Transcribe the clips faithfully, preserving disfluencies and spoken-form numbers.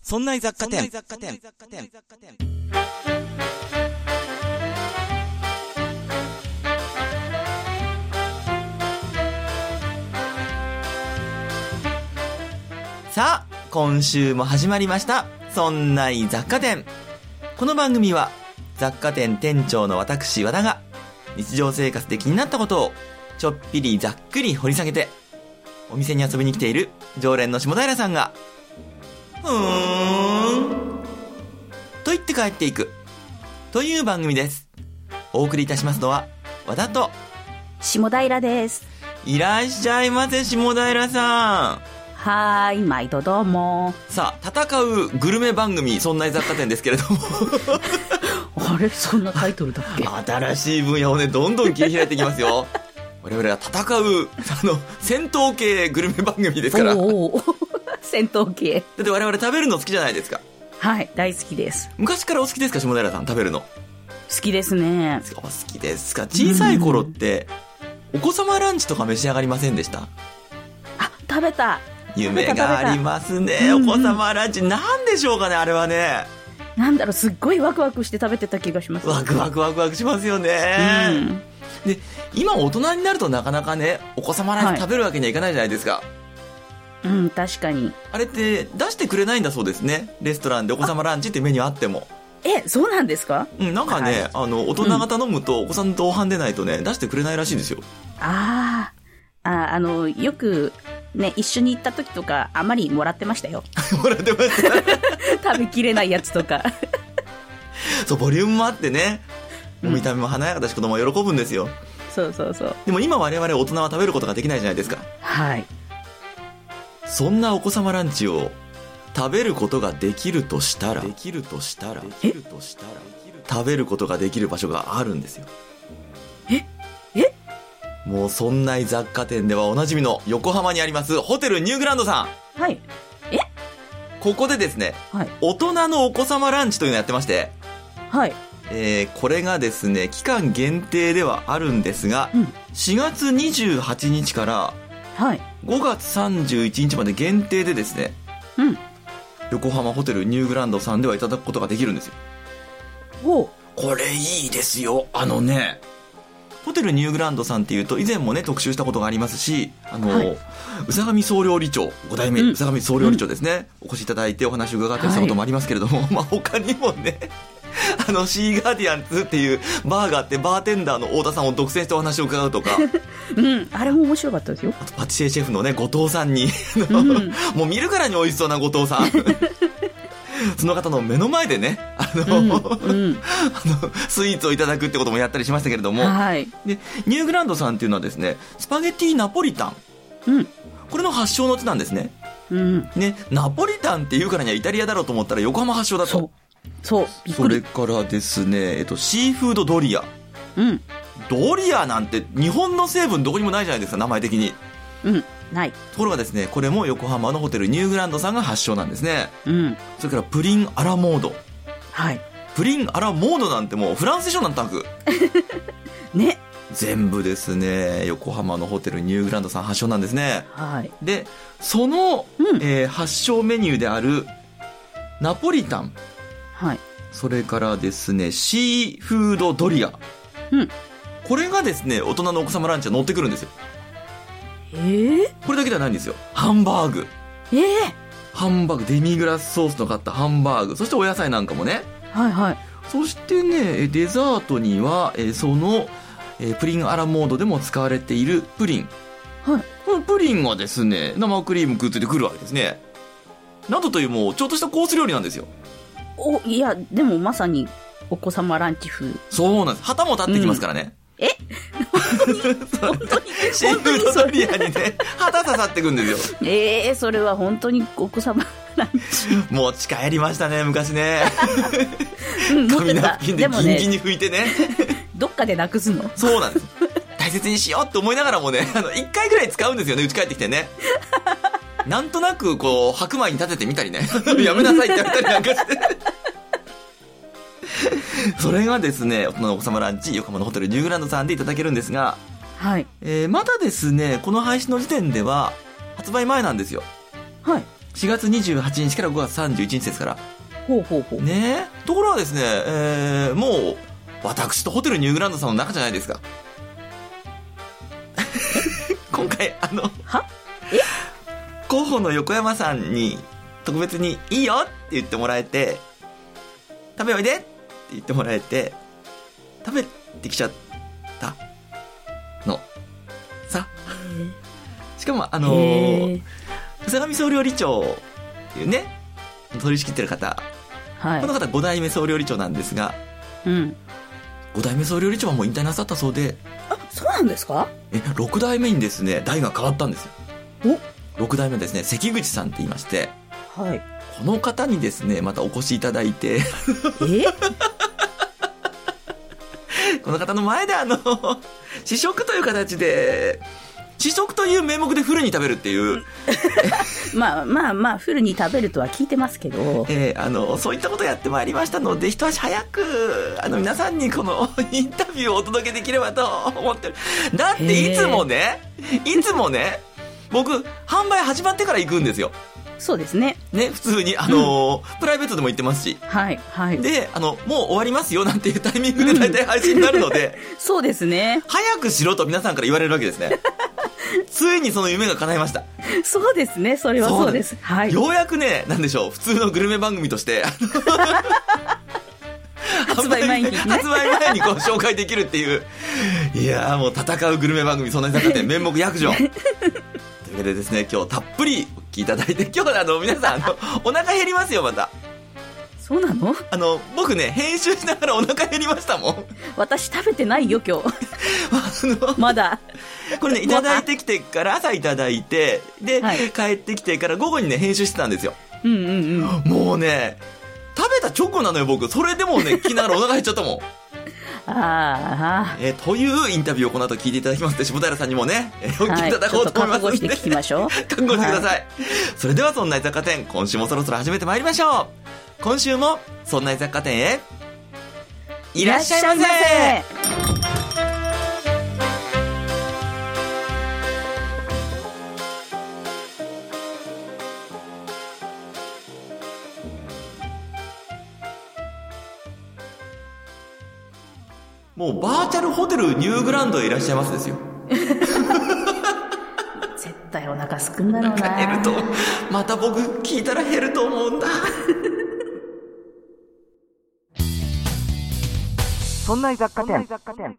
そんな雑貨店。さあ、今週も始まりました。そんな雑貨店。この番組は雑貨店店長の私和田が日常生活で気になったことをちょっぴりざっくり掘り下げて、お店に遊びに来ている常連の下平さんがふーんと言って帰っていくという番組です。お送りいたしますのは和田と下平です。 いらっしゃいませ、下平さん。 はーい、毎度どうも。 さあ、戦うグルメ番組そんな雑貨店ですけれどもあれ、そんなタイトルだっけ。 新しい分野をね、どんどん切り開いていきますよ。我々は戦うあの戦闘系グルメ番組ですから。 おー戦闘系。 だって我々食べるの好きじゃないですか。 はい、大好きです。 昔からお好きですか、下平さん、食べるの。 好きですね。 お好きですか。小さい頃ってお子様ランチとか召し上がりませんでした？ あ、食べた。 夢がありますね。お子様ランチ、なんでしょうかね、あれはね。 なんだろう、すっごいワクワクして食べてた気がします。 ワクワクワクワクしますよね、うん、で今大人になるとなかなかね、お子様ランチ食べるわけにはいかないじゃないですか、はい、 うん、確かに。 あれって出してくれないんだそうですね。レストランでお子様ランチってメニューあっても。 え、そうなんですか？ うん、なんかね、はい、あの大人が頼むとお子さん同伴でないとね、出してくれないらしいんですよ。 ああ、あのよくね、一緒に行った時とかあまりもらってましたよ。 もらってました食べきれないやつとかそう、ボリュームもあってね、もう見た目も華やかだし、子供は喜ぶんですよ。 そうそうそう。 でも今我々大人は食べることができないじゃないですか。 はい。 そんなお子様ランチを食べることができるとしたらできるとしたらできるとしたら食べることができる場所があるんですよ。 ええもうそんな雑貨店ではおなじみの横浜にありますホテルニューグランドさん。はい。えここでですね、 はい、 大人のお子様ランチというのをやってまして、 はい。 えー、これがですね、期間限定ではあるんですが、うん、しがつにじゅうはちにちからごがつさんじゅういちにちまで限定でですね、 うん、 横浜ホテルニューグランドさんではいただくことができるんですよ。 お、 これいいですよ。あのね、ホテルニューグランドさんっていうと以前もね特集したことがありますし、あの、はい、宇佐上総料理長ご代目、うん、宇佐上総料理長ですね、うん、お越しいただいてお話を伺ってしたこともありますけれども、はい、まあ他にもねあのシーガーディアンズっていうバーがあって、バーテンダーの太田さんを独占してお話を伺うとかうん、あれも面白かったですよ。 あとパティシエシェフのね後藤さんにうん、もう見るからに美味しそうな後藤さんその方の目の前でね、あの、うんうん、あのスイーツをいただくってこともやったりしましたけれども、 はい、 でニューグランドさんっていうのはですね、スパゲティナポリタン、 うん、 これの発祥の地なんですね、 うんね、ナポリタンっていうからにはイタリアだろうと思ったら横浜発祥だと。 そうそう、びっくり。 それからですね、えっと、シーフードドリア、 うん、 ドリアなんて日本の成分どこにもないじゃないですか、名前的に。 うん、ない。 ところがですね、これも横浜のホテルニューグランドさんが発祥なんですね、 うん、 それからプリンアラモード、 はい、 プリンアラモードなんてもうフランスでしょ、なんとなくね、 全部ですね横浜のホテルニューグランドさん発祥なんですね、 はい、 でその、うん、えー、発祥メニューであるナポリタン、 はい、 それからですねシーフードドリア、 うん、 これがですね大人のお子様ランチは乗ってくるんですよ。 えー、 これだけではないんですよ。ハンバーグ、 えー、 ハンバーグ、デミグラスソースのかったハンバーグ、そしてお野菜なんかもね、 はいはい、 そしてねデザートにはえそのえプリンアラモードでも使われているプリン、 はい、 このプリンがですね生クリームくっついてくるわけですね。などというもうちょっとしたコース料理なんですよ。 お、いやでもまさにお子様ランチ風。 そうなんです。旗も立ってきますからね、 うん、え本当にシーフードドリアにね旗刺さってくんですよ。 えー、それは本当にお子様ランチ。 持ち帰りましたね昔ねうん、 紙ナプキンでギンギンに拭いてねどっかでなくすの。 そうなんです。大切にしようって思いながらもね、あのいっかいぐらい使うんですよね、家帰ってきてねなんとなくこう白米に立ててみたりねやめなさいって言われたりなんかしてそれがですね大人のお子様ランチ横浜のホテルニューグランドさんでいただけるんですが、 はい、 えー、まだですねこの配信の時点では発売前なんですよ。 はい。 しがつにじゅうはちにちからごがつさんじゅういちにちですから。 ほうほうほう。 ねえ。ところはですね、えー、もう、私とホテルニューグランドさんの中じゃないですか。今回、あの、 はえ広報の横山さんに特別にいいよって言ってもらえて、食べおいでって言ってもらえて、食べてきちゃったの。さ。しかも、あのー、宇佐上総料理長っていうね、取り仕切ってる方。 はい。 この方ご代目総料理長なんですが、 うん。 ご代目総料理長はもう引退なさったそうで、 あ、そうなんですか？ え、ろく代目にですね、代が変わったんですよ。 おろく代目ですね、関口さんって言いまして、 はい。 この方にですね、またお越しいただいて、 えこの方の前であの、試食という形で、試食という名目でフルに食べるっていう。 まあまあまあ、フルに食べるとは聞いてますけど。 えー、あの、そういったことをやってまいりましたので、一足早く、あの、皆さんにこのインタビューをお届けできればと思ってる。だっていつもね、いつもね、僕、販売始まってから行くんですよ。 そうですね。 ね、普通に、あのーうん、プライベートでも行ってますし。 はい、はい。 で、あの、もう終わりますよなんていうタイミングで大体配信になるので、 うん、そうですね。 早くしろと皆さんから言われるわけですね。ついにその夢が叶いました。 そうですね、それはそうです。はい。 ようやくね、なんでしょう、普通のグルメ番組として、 発売前に、ね、 発売前にこう紹介できるっていう。いやーもう戦うグルメ番組、そんなに雑貨店、面目躍如。というわけでですね、今日たっぷりお聞きいただいて、今日あの、皆さん、あの、お腹減りますよ、また。 そうなの？ あの、僕ね、編集しながらお腹減りましたもん。 私食べてないよ、今日。 あのまだ。 これね、いただいてきてから、朝いただいて、で、はい、帰ってきてから午後にね、編集してたんですよ。 うんうんうん。 もうね、食べた直後なのよ、僕。それでもね、聞きながらお腹減っちゃったもん。 ああ、 えー、というインタビューをこの後聞いていただきますので、下平さんにもね、えー、お聞きいただこうと思いますので、はい、 覚悟して聞きましょう。 覚悟してください。はい、それでは、そんな雑貨店、今週もそろそろ始めてまいりましょう。今週も、そんな雑貨店へ、いらっしゃいませ。もうバーチャルホテルニューグランドへいらっしゃいますですよ。 絶対お腹すくんだろうな。 なんか減ると、また僕聞いたら減ると思うんだ。そんな雑貨店。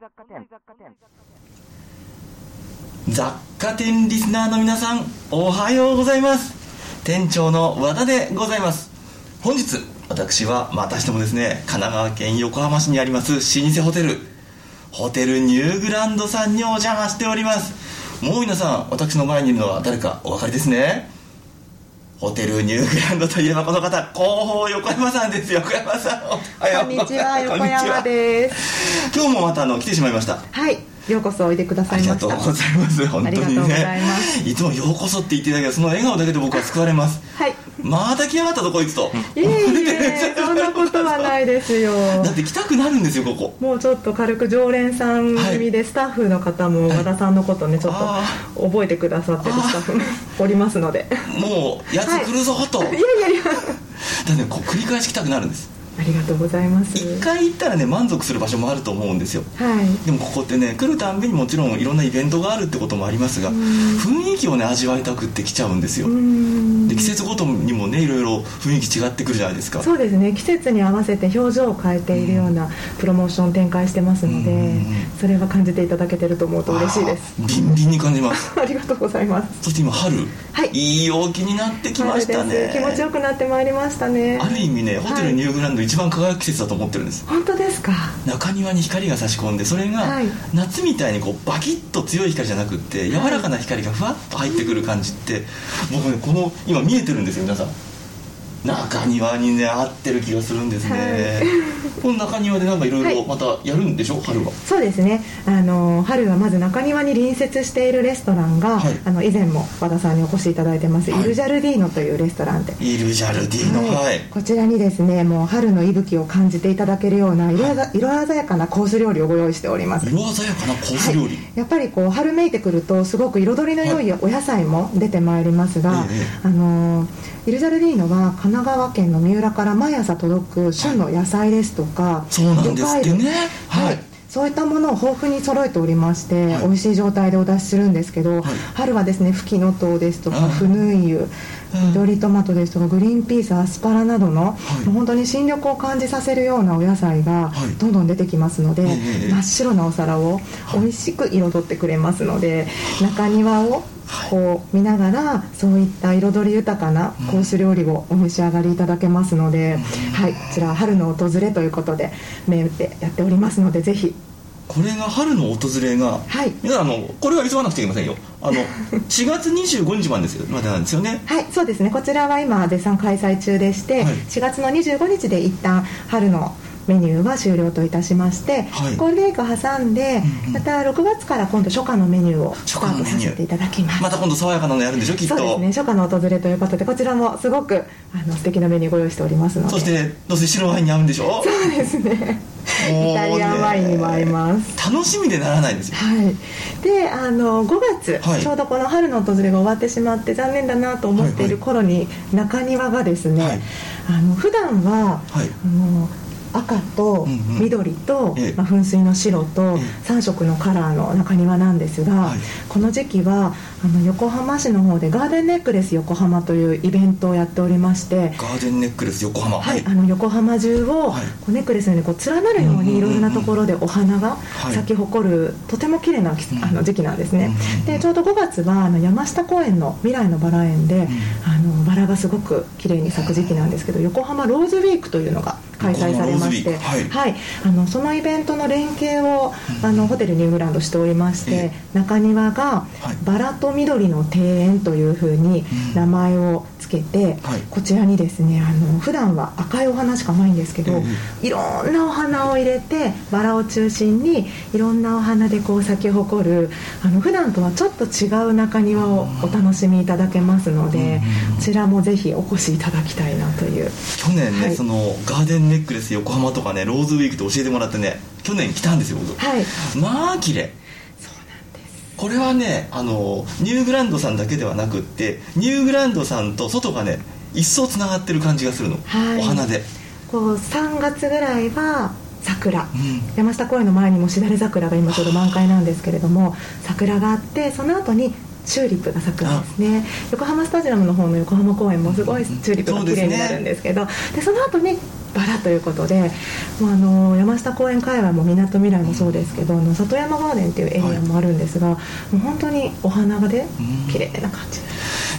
雑貨店リスナーの皆さん、おはようございます。店長の和田でございます。本日私はまたしてもですね、神奈川県横浜市にあります老舗ホテルホテルニューグランドさんにお邪魔しております。もう皆さん、私の前にいるのは誰かお分かりですね。ホテルニューグランドといえばこの方、広報横山さんです。横山さん、おはよう。 こんにちは、横山です。 今日もまたあの来てしまいました。 はい、ようこそおいでくださいました。 ありがとうございます。本当にね、ありがとうございます。いつもようこそって言っていただけど、その笑顔だけで僕は救われます。 はい。 また来やがったぞこいつと。 いえいえ、そんなことはないですよ。 だって来たくなるんですよ、ここ。 もうちょっと軽く常連さん組で、はい、スタッフの方も和田さんのことね、ちょっと覚えてくださってるスタッフもおりますので、 もうやつ来るぞと、はい、いやいやいや、だってね、こう繰り返し来たくなるんです。 ありがとうございます。 一回行ったらね、満足する場所もあると思うんですよ。 はい。 でもここってね、来るたんびにもちろんいろんなイベントがあるってこともありますが、雰囲気をね味わいたくって来ちゃうんですよ。で、季節ごとにもね、いろいろ雰囲気違ってくるじゃないですか。 そうですね、季節に合わせて表情を変えているようなプロモーション展開してますので、それは感じていただけてると思うと嬉しいです。 ビンビンに感じます。 ありがとうございます。 そして今春、はい、いい陽気になってきましたね。 気持ちよくなってまいりましたね。 ある意味ね、ホテルニューグランド一番輝く季節だと思ってるんです。 本当ですか。 中庭に光が差し込んで、それが夏みたいにこうバキッと強い光じゃなくって柔らかな光がふわっと入ってくる感じって、僕ね、この今見えてるんですよ、皆さん。中庭にね合ってる気がするんですね、はい、この中庭でなんかいろいろまたやるんでしょ、はい、春は。 そうですね、あの春はまず中庭に隣接しているレストランが、はい、あの以前も和田さんにお越しいただいてます、はい、イルジャルディーノというレストランで、 イルジャルディーノ、はいはい、 こちらにですね、もう春の息吹を感じていただけるような色, 色鮮やかなコース料理をご用意しております。 色鮮やかなコース料理、はい、 やっぱりこう春めいてくるとすごく彩りの良いお野菜も出てまいりますが、はい、あのイルジャルディーノは神奈川県の三浦から毎朝届く旬の野菜ですとか、 はい、そうなんですってね、 はい、はい、そういったものを豊富に揃えておりまして、はい、美味しい状態でお出しするんですけど、はい、春はですね、フキノトウですとかフヌイユ、緑トマトですとかグリーンピース、アスパラなどの、はい、もう本当に新緑を感じさせるようなお野菜がどんどん出てきますので、はい、真っ白なお皿を美味しく彩ってくれますので、はい、中庭をこう見ながらそういった彩り豊かなコース料理をお召し上がりいただけますので、うん、はい、こちら春の訪れということで銘打ってやっておりますので、ぜひ。 これが春の訪れが、はい、皆さん、あのこれは急がなくちゃいけませんよ。あのしがつにじゅうごにちまでですよ、までなんですよね。 はい、そうですね、こちらは今絶賛開催中でして、はい、しがつのにじゅうごにちで一旦春のメニューは終了といたしまして、はい、ゴールデンウィークを挟んで、うんうん、またろくがつから今度初夏のメニューをスタートさせていただきます。 また今度爽やかなのやるんでしょ、きっと。 そうですね、初夏の訪れということで、こちらもすごくあの素敵なメニューご用意しておりますので。 そしてどうせ白ワインに合うんでしょ。 そうですねイタリアンワインにも合います。 楽しみでならないですよ。 はい、であのごがつ、はい、ちょうどこの春の訪れが終わってしまって残念だなと思っている頃に、はいはい、中庭がですね、はい、あの普段は、はい、あの赤と緑と、うんうん、まあ、噴水の白とさんしょくのカラーの中庭なんですが、はい、この時期はあの横浜市の方でガーデンネックレス横浜というイベントをやっておりまして、 ガーデンネックレス横浜、 はい、あの横浜中を、はい、こうネックレスのようにこう連なるようにいろいろなところでお花が咲き誇る、はい、とても綺麗なあの時期なんですね、うん、でちょうどごがつはあの山下公園の未来のバラ園で、うん、あのバラがすごく綺麗に咲く時期なんですけど、横浜ローズウィークというのが開催されまして、はいはい、あのそのイベントの連携を、うん、あのホテルニューグランドしておりまして、えー、中庭が、はい、バラと緑の庭園というふうに名前をつけて、うん、はい、こちらにですね、あの普段は赤いお花しかないんですけど、えー、いろんなお花を入れてバラを中心にいろんなお花でこう咲き誇る、あの普段とはちょっと違う中庭をお楽しみいただけますので、うん、こちらもぜひお越しいただきたいなという。 去年ね、はい、そのガーデンネックレス横浜とかね、ローズウィークと教えてもらってね、去年来たんですよ僕、はい、まあ綺麗。 そうなんです。 これはね、あのニューグランドさんだけではなくって、ニューグランドさんと外がね一層つながってる感じがするの、はい、お花でこうさんがつぐらいは桜、うん、山下公園の前にもしだれ桜が今ちょうど満開なんですけれども、桜があって、その後にチューリップが咲くんですね。横浜スタジアムの方の横浜公園もすごいチューリップが綺麗になるんですけど、 そ, で、ね、でその後にバラということで、もうあの山下公園界隈もみなとみらいもそうですけど、あの里山ガーデンっていうエリアもあるんですが、はい、もう本当にお花がで綺麗な感じです。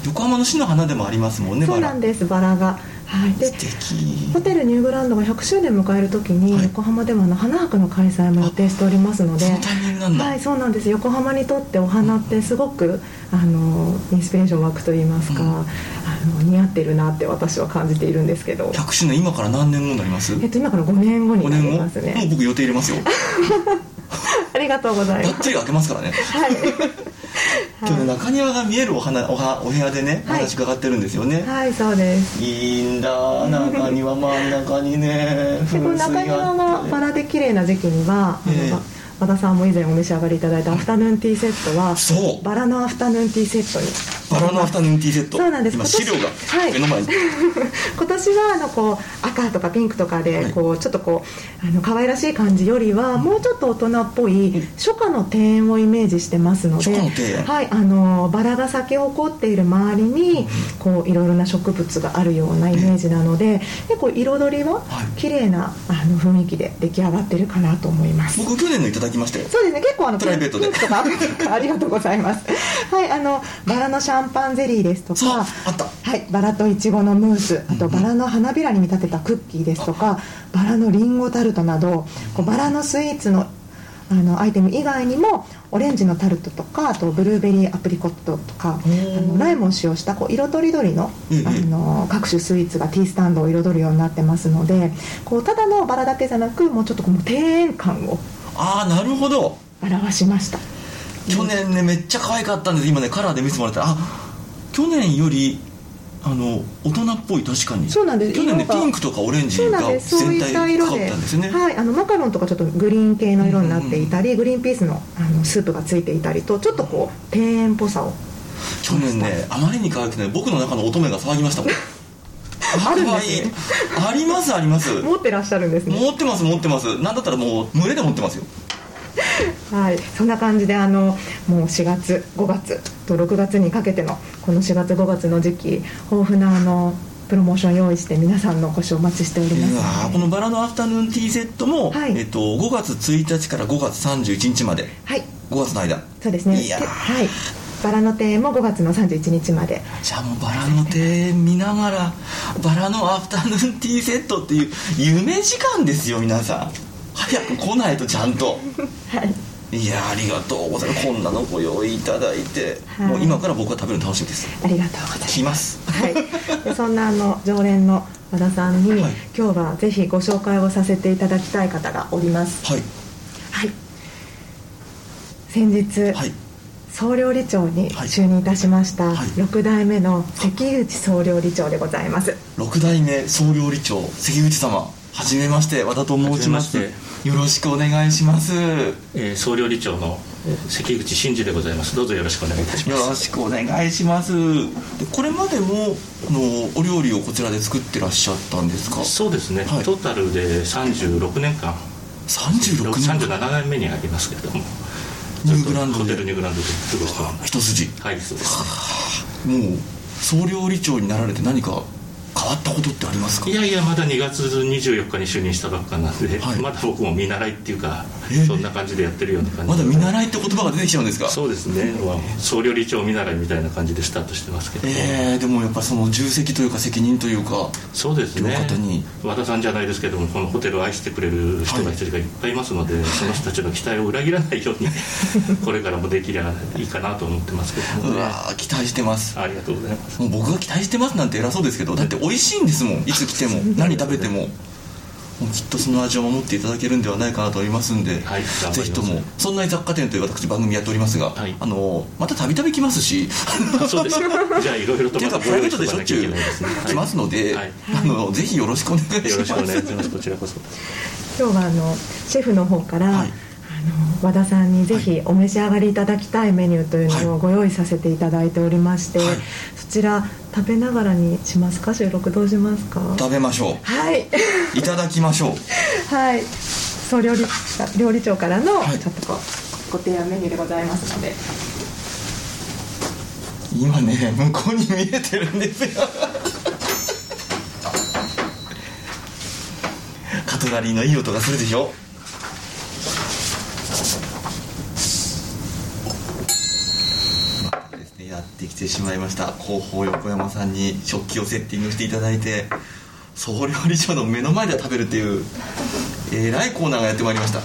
横浜の市の花でもありますもんね。 そうなんです、バラが。はい、で素敵。 ホテルニューグランドがひゃくしゅうねん迎える時に、はい、横浜でもあの花博の開催も予定しておりますので、 そのタイミングなんだ。 はい、そうなんです。横浜にとってお花ってすごく、うん、あのインスピレーション湧くといいますか、うん、あの似合ってるなって私は感じているんですけど。 ひゃくしゅうねん今から何年後になります？ えっと、今からごねんごになりますね。 もう僕予定入れますよありがとうございます。 ばっちり開けますからねはい今日ね、中庭が見えるお花 お, お部屋でね、お話伺ってるんですよね。 はい、そうです。 いいんだ、中庭真ん中にねでこの中庭がバラで綺麗な時期には、えー、あの和田さんも以前お召し上がりいただいたアフタヌーンティーセットは、 そうバラのアフタヌーンティーセットに。 バラのアフタヌーンティーセット。 そうなんです。 今資料が目の前に、はい、 今年はあのこう赤とかピンクとかでこう、はい、ちょっとこうあの可愛らしい感じよりは、もうちょっと大人っぽい初夏の庭園をイメージしてますので、はい、あのバラが咲き誇っている周りにこういろいろな植物があるようなイメージなので、結構彩りは綺麗なあの雰囲気で出来上がってるかなと思います。 僕去年のいただきましたよ。 そうですね、結構あのプライベートでピンクとかありがとうございますはい、あのバラのシャンパンゼリーですとか、 あった、 はい、バラとイチゴのムース、あとバラの花びらに見立てたクッキーですとか、バラのリンゴタルトなど、こうバラのスイーツのあのアイテム以外にもオレンジのタルトとか、あとブルーベリーアプリコットとか、あのライムを使用したこう色とりどり の,、あの各種スイーツがティースタンドを彩るようになってますので、こうただのバラだけじゃなく、もうちょっとこう庭園感をああなるほど表しました。 去年ねめっちゃ可愛かったんです。今ねカラーで見せてもらったら、あ去年よりあの大人っぽい。確かにそうなんです。 去年ねピンクとかオレンジが全体かかったんですよね。 はい、あのマカロンとかちょっとグリーン系の色になっていたり、うんうん、グリーンピース の, あのスープがついていたりと、ちょっとこう庭園っぽさを。 去年ねあまりに可愛くて、ね、僕の中の乙女が騒ぎましたもんあるんですね。 ありますあります。 持ってらっしゃるんですね。 持ってます持ってます。なんだったらもう群れで持ってますよ。 はい、そんな感じであのもうしがつごがつとろくがつにかけてのこのしがつごがつの時期、豊富なあのプロモーション用意して皆さんのお越しをお待ちしております。 いやこのバラのアフタヌーンティーセットも、はい、えっと、ごがつついたちからごがつさんじゅういちにちまで、はい、ごがつの間。 そうですね。 いやはい、バラの庭園もごがつのさんじゅういちにちまで。 じゃあもうバラの庭園見ながらバラのアフタヌーンティーセットっていう夢時間ですよ。皆さん早く来ないとちゃんとはい、いやありがとうございます。こんなのご用意いただいて、はい、もう今から僕は食べるの楽しみです。 ありがとうございます。 来ます、 はい、でそんなあの常連の和田さんに、はい、今日はぜひご紹介をさせていただきたい方がおります。はい、はい、先日、はい、総料理長に就任いたしました、はい、ろくだいめの関口総料理長でございます。 ろくだいめ総料理長関口様、はじめまして、和田と申します。よろしくお願いします。 えー、総料理長の関口真嗣でございます。どうぞよろしくお願いいたします。 よろしくお願いします。でこれまでもあのお料理をこちらで作ってらっしゃったんですか？ そうですね、はい、トータルでさんじゅうろくねんかん、 さんじゅうろくねんさんじゅうななねんめにありますけれども、 ニューグランドでホテルニューグランドで過ごして一筋。 はい、そうです。 もう総料理長になられて何か変わったことってありますか？ いやいや、まだにがつにじゅうよっかに就任したばっかなんで、はい、まだ僕も見習いっていうか、そんな感じでやってるような感じ。 まだ見習いって言葉が出てきちゃうんですか？ そうですね、まあ、総料理長見習いみたいな感じでスタートしてますけど、 えー、でもやっぱその重責というか責任というか、 そうですね、 方に和田さんじゃないですけども、このホテルを愛してくれる人が一人がいっぱいいますので、はい、その人たちの期待を裏切らないようにこれからもできりゃいいかなと思ってますけども、ね、 うわ期待してます。 ありがとうございます。 もう僕が期待してますなんて偉そうですけど、だって美味しいんですもん。いつ来ても何食べてももうきっとその味を守っていただけるんではないかなと思いますんで、はい、ぜひとも。そんな雑貨店という私番組やっておりますが、はい、あのまたたびたび来ますしそうですじゃあいろいろとまたプライベートでしょっちゅう来ますので、はい、あのぜひよろしくお願いします。 よろしくお願いします。こちらこそ。 今日はあのシェフの方から、はい、あの和田さんにぜひお召し上がりいただきたいメニューというのをご用意させていただいておりまして、はい、そちら食べながらにしますか？収録どうしますか？ 食べましょう。 はいいただきましょうはい、総料理料理長からのちょっとこうご提案メニューでございますので、 今ね向こうに見えてるんですよカトラリーのいい音がするでしょ。やってきてしまいました。広報横山さんに食器をセッティングしていただいて、総料理長の目の前で食べるっていうえらいコーナーがやってまいりました。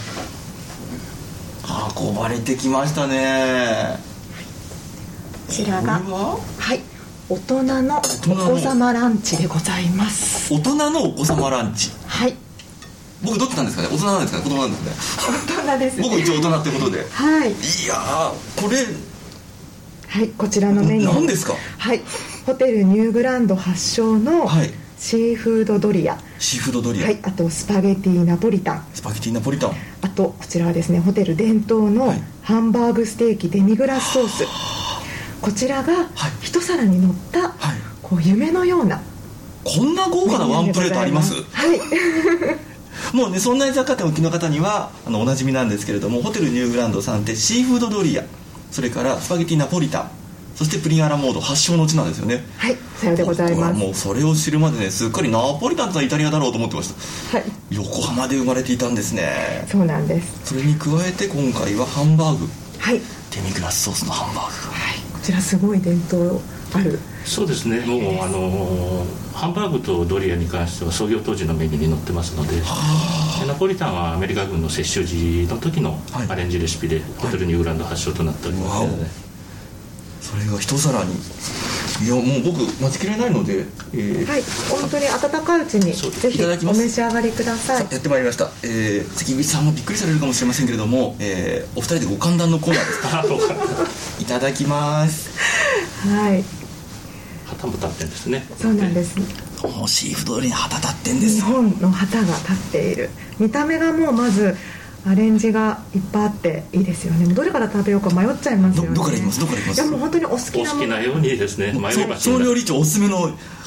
運ばれてきましたね。 こちらがはい大人のお子様ランチでございます。 大人のお子様ランチ、 はい。 僕どっちなんですかね？大人なんですかね？子供なんですね。 大人ですね。 僕一応大人ってことで、 はい。いやこれはい、こちらのメニュー何ですか？ はい、ホテルニューグランド発祥のシーフードドリア、 シーフードドリア、 はい、あとスパゲティナポリタン、 スパゲティナポリタン、 あとこちらはですねホテル伝統のハンバーグステーキデミグラスソース、はい、こちらが一皿に乗った、はい、こう夢のような、 こんな豪華なワンプレートあります？ はいもうね、そんな雑貨店お聞きの方にはあのおなじみなんですけれども、ホテルニューグランドさんってシーフードドリア、それからスパゲティナポリタン、そしてプリンアラモード発祥の地なんですよね。 はい、さようでございます。 もうそれを知るまでね、すっかりナポリタンとはイタリアだろうと思ってました。はい、横浜で生まれていたんですね。 そうなんです。 それに加えて今回はハンバーグ、 はい、 デミグラスソースのハンバーグ、 はい、こちらすごい伝統ある。 そうですね、もうあのハンバーグとドリアに関しては創業当時のメニューに載ってますので、ナポリタンはアメリカ軍の接収時の時のアレンジレシピで、はい、ホテルニューグランド発祥となっておりますので、ね、 それが一皿に、いやもう僕待ちきれないので、 えー、はい、本当に温かいうちにぜひお召し上がりください。 やってまいりました、えー、関口さんもびっくりされるかもしれませんけれども、えー、お二人でご歓談のコーナーですいただきます。 はい、 旗も立ってんですね。 そうなんです。 もうシーフードに旗立ってんです。 日本の旗が立っている。見た目がもうまずアレンジがいっぱいあっていいですよね。どれから食べようか迷っちゃいますよね。 ど, どからいきますどからいきます。 いやもう本当にお好きなお好きなようにですね、迷い総料理長おすすめの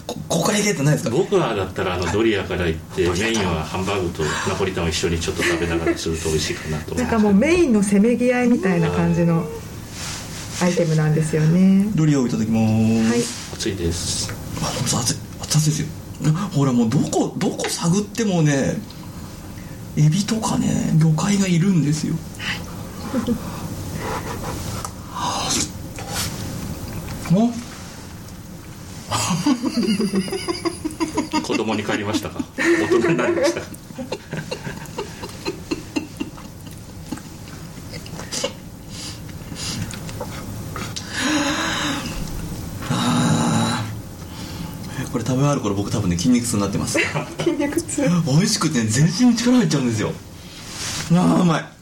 こ, ここからいけってないですか？ 僕はだったらあのドリアから行ってメインはハンバーグとナポリタンを一緒にちょっと食べながらすると美味しいかなと思います。 なんかもうメインのせめぎ合いみたいな感じのアイテムなんですよね。 ドリアをいただきます。 はい、 熱いです。 あ、熱い熱いですよ。ほらもうどこどこ探ってもね、エビとかね魚介がいるんですよ。はい。お子供に帰りましたか？大人になりましたか？ あこれ食べ終わる頃僕多分ね筋肉痛になってます。 筋肉痛。 美味しくて全身に力入っちゃうんですよ。あーうまい。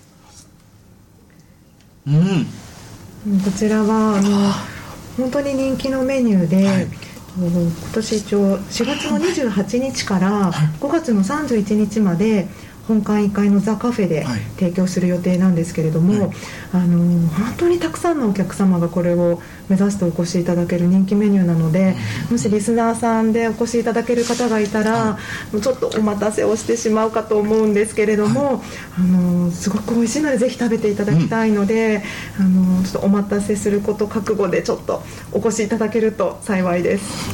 うん。 こちらはあの本当に人気のメニューで、はい、今年一応しがつのにじゅうはちにちからごがつのさんじゅういちにちまで本館いっかいのザ・カフェで提供する予定なんですけれども、はい、あの本当にたくさんのお客様がこれを目指してお越しいただける人気メニューなので、うん、もしリスナーさんでお越しいただける方がいたら、はい、ちょっとお待たせをしてしまうかと思うんですけれども、はい、あのすごく美味しいのでぜひ食べていただきたいので、うん、あのちょっとお待たせすること覚悟でちょっとお越しいただけると幸いです。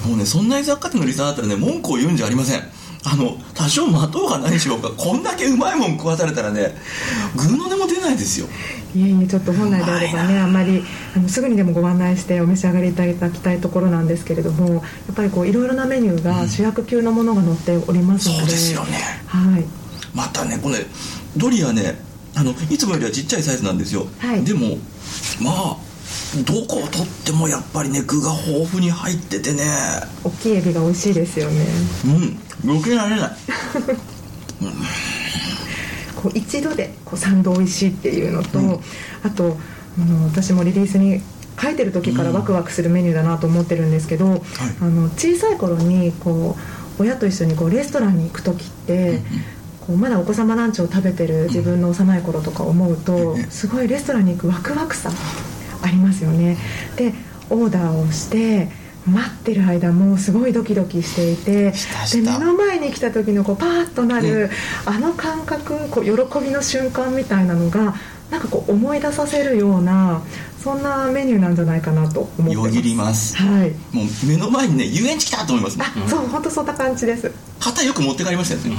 もうね、そんな雑貨店のリスナーだったらね文句を言うんじゃありません。あの多少待とうが何しようかこんだけうまいもん食わされたらねグーの音も出ないですよ。 いえいえ、ちょっと本来であればねあんまりあのすぐにでもご案内してお召し上がりいただきたいところなんですけれども、やっぱりこういろいろなメニューが主役級のものが載っておりますので、 うん、そうですよね、 はい、 またねこれドリアねあのいつもよりはちっちゃいサイズなんですよ、はい、でもまあどこを取ってもやっぱりね具が豊富に入っててね大きいエビが美味しいですよね。 うん、余計られない、うん、 こう一度でこうさんど美味しいっていうのと、うん、あとあの私もリリースに書いてる時からワクワクするメニューだなと思ってるんですけど、うん、あの小さい頃にこう親と一緒にこうレストランに行く時って、うん、こうまだお子様ランチを食べてる自分の幼い頃とか思うと、うん、すごいレストランに行くワクワクさありますよね。でオーダーをして待ってる間もすごいドキドキしていて、で目の前に来た時のこうパーッとなる、うん、あの感覚こう喜びの瞬間みたいなのがなんかこう思い出させるようなそんなメニューなんじゃないかなと思ってます。 よぎります、 はい、 もう目の前にね遊園地来たと思いますね。 あ、そう、本当そんな感じです。 旗よく持って帰りましたよね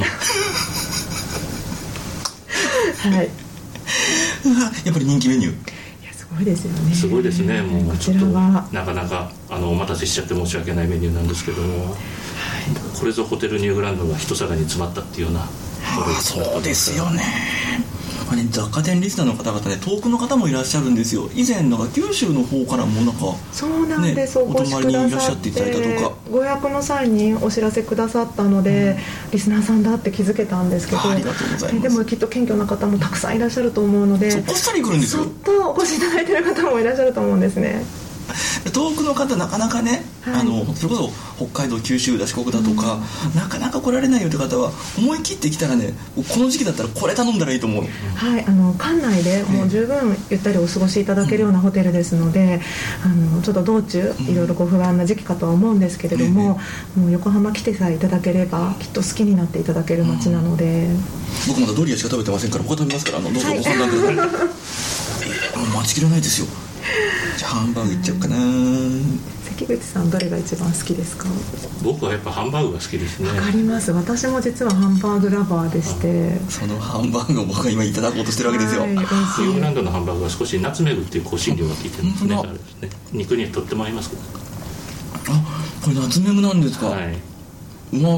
はい、 やっぱり人気メニューすごいですよね。 すごいですね。もうちょっとなかなかあのお待たせしちゃって申し訳ないメニューなんですけども、はい、これぞホテルニューグランドが一皿に詰まったっていうような、 はあ、そうですよね。まあね、雑貨店リスナーの方々ね遠くの方もいらっしゃるんですよ。以前なんか九州の方からもなんかそうなんです、ね、お越しくださってご予約の際にお知らせくださったので、うん、リスナーさんだって気づけたんですけど、 ありがとうございます。 でもきっと謙虚な方もたくさんいらっしゃると思うので、 そこっそり来るんですよ。 そっとお越しいただいてる方もいらっしゃると思うんですね。 遠くの方なかなかね、はい、あのそれこそ北海道九州だ四国だとか、うん、なかなか来られないよという方は思い切ってきたらねこの時期だったらこれ頼んだらいいと思う。はい、 あの館内でもう十分ゆったりお過ごしいただけるようなホテルですので、うん、あのちょっと道中いろいろご不安な時期かとは思うんですけれども、うん、もう横浜来てさえいただければきっと好きになっていただける街なので、うん、 僕まだドリアしか食べてませんから他食べますから、あのどうぞご判断ください、はい、もう待ちきれないですよ。じゃあハンバーグいっちゃおうかな。 関口さんどれが一番好きですか？ 僕はやっぱハンバーグが好きですね。 わかります。私も実はハンバーグラバーでして、 そのハンバーグを僕が今いただこうとしてるわけですよ。 ニューグランドのハンバーグは少しナツメグっていう香辛料が効いてるんですね。あれですね、肉にとっても合いますか？ あ、これナツメグなんですか？はい。うまっ。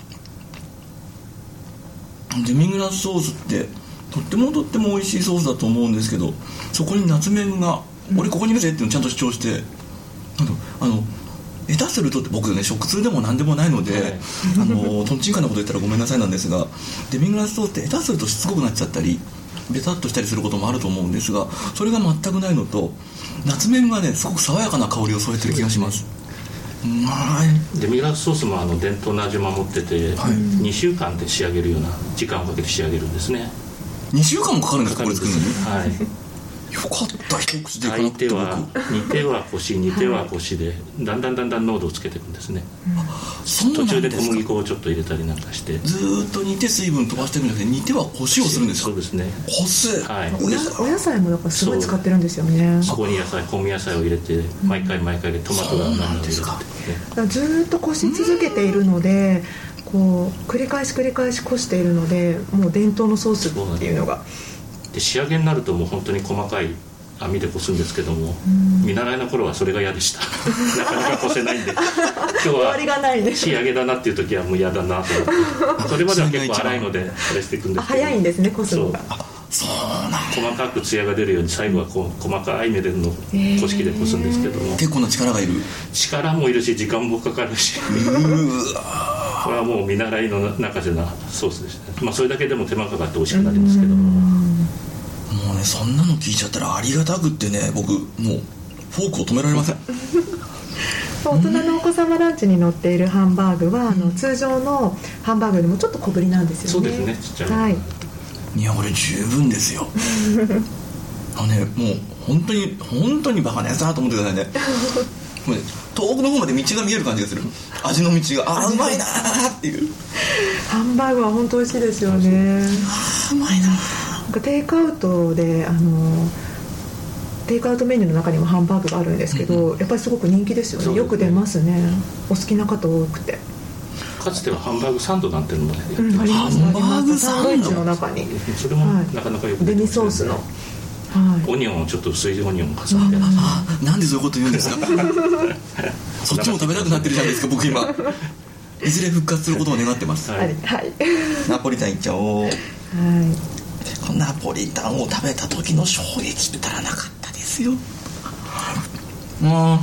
デミグラスソースってとってもとっても美味しいソースだと思うんですけど、そこにナツメグが、うん、俺ここにいるぜっていうのをちゃんと主張して、あの下手するとって僕ね食通でも何でもないので、はい、あのとんちんかなこと言ったらごめんなさいなんですが、デミグラスソースって下手するとしつこくなっちゃったりベタっとしたりすることもあると思うんですが、それが全くないのとナツメグがねすごく爽やかな香りを添えてる気がします。うまい。 デミグラスソースもあの伝統の味を守ってて、はい、にしゅうかんで仕上げるような時間をかけて仕上げるんですね。 にしゅうかんもかかるんですか？これ作るのに。 はい。 よかった一口でいかな相くて僕手は煮てはこし煮てはこしでだんだんだんだん濃度をつけていくんですね、 そうなんですか。 途中で小麦粉をちょっと入れたりなんかしてずーっと煮て水分飛ばしてるんじゃなくて煮てはこしをするんですか。 そうですね、 こす、 はい、 おやお野菜もだからすごい使ってるんですよね。 そこに野菜香味野菜を入れて毎回毎回トマトが何を入れて、ね、 だからずーっとこし続けているので、こう繰り返し繰り返しこしているので、もう伝統のソースっていうのがで仕上げになるともう本当に細かい網でこすんですけども、見習いの頃はそれが嫌でしたなかなかこせないんで今日は仕上げだなっていう時はもう嫌だなと思ってそれまでは結構粗いのであれしていくんですけど、 早いんですね、こすのが。 そうなん細かくツヤが出るように最後はこう細かい目でのこし器でこすんですけども、 結構な力がいる。 力もいるし時間もかかるしうわこれはもう見習いの中でなソースでしたね。まあそれだけでも手間かかって美味しくなりますけども、 もうねそんなの聞いちゃったらありがたくってね、僕もうフォークを止められません大人のお子様ランチに乗っているハンバーグは、うん、あの通常のハンバーグよりもちょっと小ぶりなんですよね。 そうですね、ちっちゃい、 はい、 いやこれ十分ですよあのね、もう本当に本当にバカなやつだと思ってくださいねもうね遠くの方まで道が見える感じがする、味の道が、ああうまいなっていう。 ハンバーグは本当美味しいですよね。 ああうまいな。 なんかテイクアウトであのテイクアウトメニューの中にもハンバーグがあるんですけど、うん、やっぱりすごく人気ですよね。よく出ますね。お好きな方多くて。 かつてはハンバーグサンドなんていうのもね、 うん、ありますハンバーグサンドイッチの中にそれもなかなかよくデミソースの、はい、 オニオンをちょっと薄いオニオンを重ねて、 ああなんでそういうこと言うんですかそっちも食べたくなってるじゃないですか僕今いずれ復活することを願ってます。 はい、はい、 ナポリタンいっちゃおう。はい、このナポリタンを食べた時の衝撃ったらなかったですよ。もう